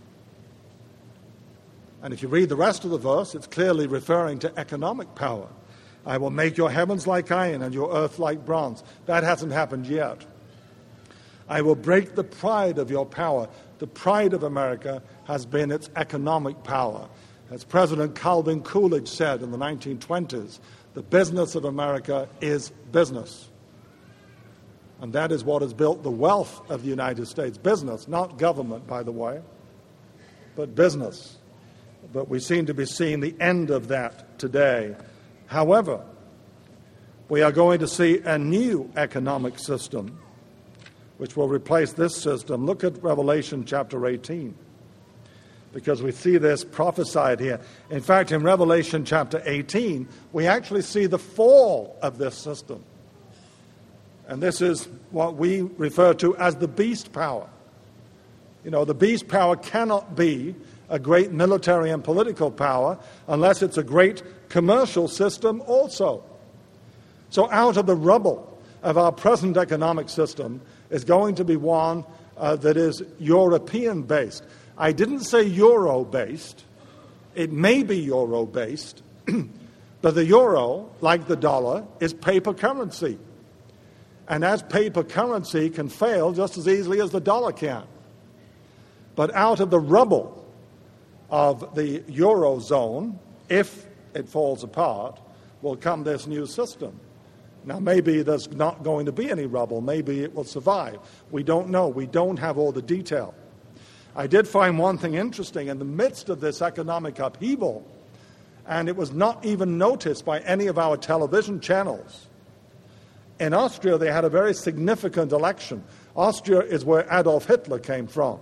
And if you read the rest of the verse, it's clearly referring to economic power. I will make your heavens like iron and your earth like bronze. That hasn't happened yet. I will break the pride of your power. The pride of America has been its economic power. As President Calvin Coolidge said in the nineteen twenties, the business of America is business. And that is what has built the wealth of the United States. Business, not government, by the way, but business. But we seem to be seeing the end of that today. However, we are going to see a new economic system which will replace this system. Look at Revelation chapter eighteen, because we see this prophesied here. In fact, in Revelation chapter eighteen, we actually see the fall of this system. And this is what we refer to as the beast power. You know, the beast power cannot be a great military and political power unless it's a great commercial system also. So out of the rubble of our present economic system is going to be one uh, that is European-based. I didn't say Euro-based. It may be Euro-based, but the euro, like the dollar, is paper currency. And as paper currency can fail just as easily as the dollar can. But out of the rubble of the Eurozone, if it falls apart, will come this new system. Now, maybe there's not going to be any rubble. Maybe it will survive. We don't know. We don't have all the detail. I did find one thing interesting in the midst of this economic upheaval, and it was not even noticed by any of our television channels. In Austria, they had a very significant election. Austria is where Adolf Hitler came from.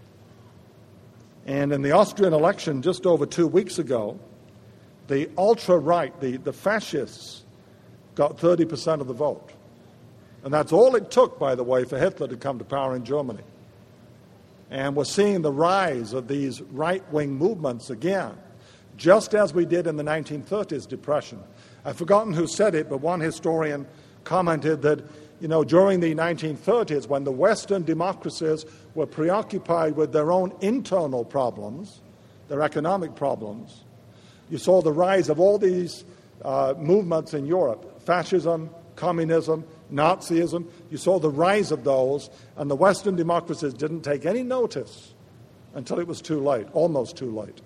And in the Austrian election just over two weeks ago, the ultra-right, the, the fascists, got thirty percent of the vote. And that's all it took, by the way, for Hitler to come to power in Germany. And we're seeing the rise of these right-wing movements again, just as we did in the nineteen thirties depression. I've forgotten who said it, but one historian commented that, you know, during the nineteen thirties, when the Western democracies were preoccupied with their own internal problems, their economic problems, you saw the rise of all these uh, movements in Europe, fascism, communism, Nazism. You saw the rise of those, and the Western democracies didn't take any notice until it was too late, almost too late.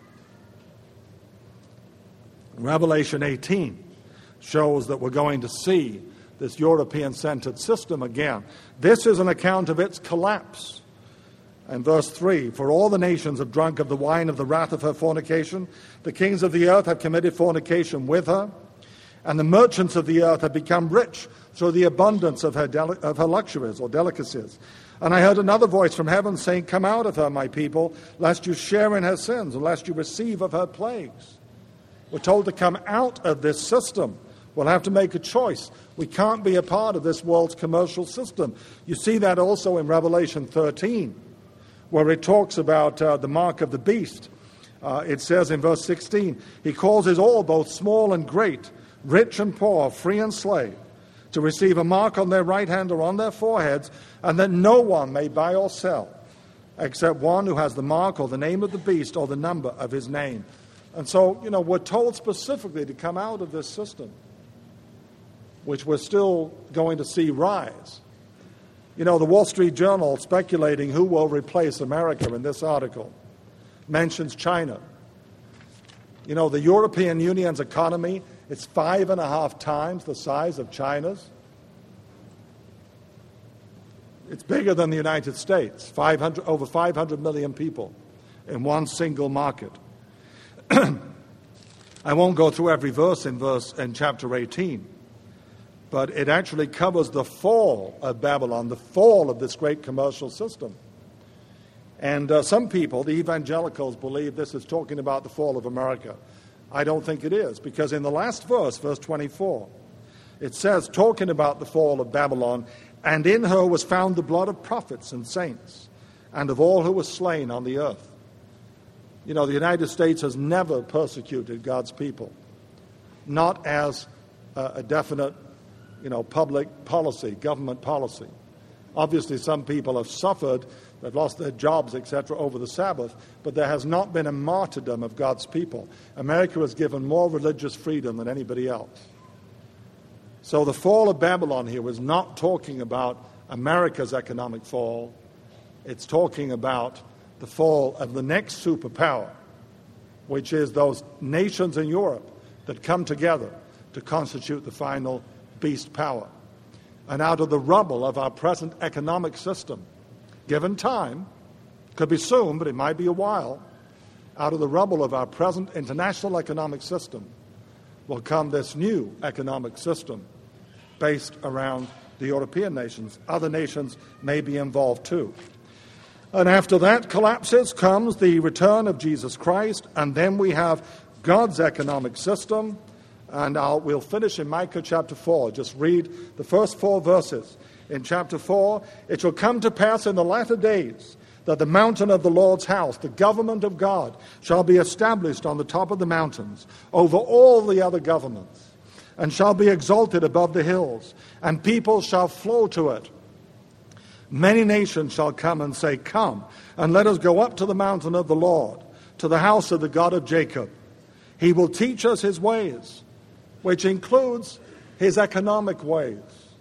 Revelation eighteen shows that we're going to see this European-centered system again. This is an account of its collapse. And verse three, for all the nations have drunk of the wine of the wrath of her fornication. The kings of the earth have committed fornication with her. And the merchants of the earth have become rich through the abundance of her, deli- of her luxuries or delicacies. And I heard another voice from heaven saying, come out of her, my people, lest you share in her sins, and lest you receive of her plagues. We're told to come out of this system. We'll have to make a choice. We can't be a part of this world's commercial system. You see that also in Revelation thirteen, where it talks about uh, the mark of the beast. Uh, it says in verse sixteen, he causes all, both small and great, rich and poor, free and slave, to receive a mark on their right hand or on their foreheads, and that no one may buy or sell, except one who has the mark or the name of the beast or the number of his name. And so, you know, we're told specifically to come out of this system, which we're still going to see rise. You know, the Wall Street Journal, speculating who will replace America in this article, mentions China. You know, the European Union's economy is five and a half times the size of China's. It's bigger than the United States, five hundred, over five hundred million people in one single market. I won't go through every verse in verse in chapter eighteen, but it actually covers the fall of Babylon, the fall of this great commercial system. And uh, some people, the evangelicals, believe this is talking about the fall of America. I don't think it is, because in the last verse, verse twenty-four, it says, talking about the fall of Babylon, and in her was found the blood of prophets and saints, and of all who were slain on the earth. You know, the United States has never persecuted God's people, not as a, a definite, you know, public policy, government policy. Obviously, some people have suffered, they've lost their jobs, et cetera, over the Sabbath, but there has not been a martyrdom of God's people. America was given more religious freedom than anybody else. So the fall of Babylon here was not talking about America's economic fall. It's talking about the fall of the next superpower, which is those nations in Europe that come together to constitute the final beast power. And out of the rubble of our present economic system, given time, could be soon, but it might be a while, out of the rubble of our present international economic system will come this new economic system based around the European nations. Other nations may be involved too. And after that collapses comes the return of Jesus Christ, and then we have God's economic system. And I'll, we'll finish in Micah chapter four. Just read the first four verses. In chapter four, it shall come to pass in the latter days that the mountain of the Lord's house, the government of God, shall be established on the top of the mountains over all the other governments, and shall be exalted above the hills, and people shall flow to it. Many nations shall come and say, come, and let us go up to the mountain of the Lord, to the house of the God of Jacob. He will teach us his ways, which includes his economic ways,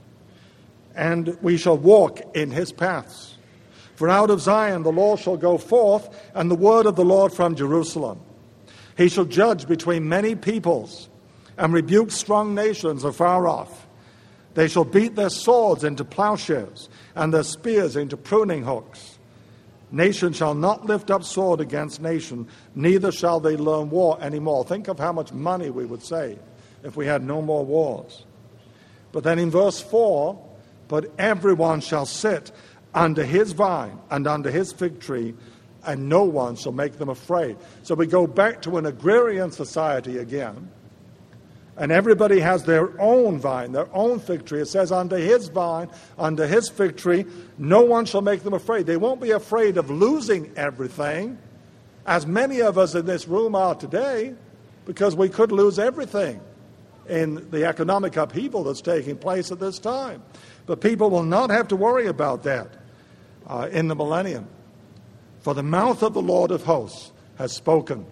and we shall walk in his paths. For out of Zion the law shall go forth, and the word of the Lord from Jerusalem. He shall judge between many peoples, and rebuke strong nations afar off. They shall beat their swords into plowshares, and their spears into pruning hooks. Nation shall not lift up sword against nation, neither shall they learn war anymore. Think of how much money we would save if we had no more wars. But then in verse four, but everyone shall sit under his vine and under his fig tree, and no one shall make them afraid. So we go back to an agrarian society again, and everybody has their own vine, their own fig tree. It says under his vine, under his fig tree, no one shall make them afraid. They won't be afraid of losing everything, as many of us in this room are today, because we could lose everything in the economic upheaval that's taking place at this time. But people will not have to worry about that uh, in the millennium. For the mouth of the Lord of hosts has spoken.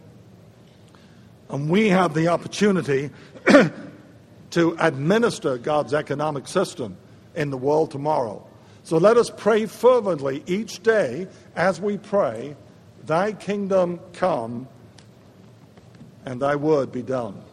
And we have the opportunity to administer God's economic system in the world tomorrow. So let us pray fervently each day as we pray, thy kingdom come and thy word be done.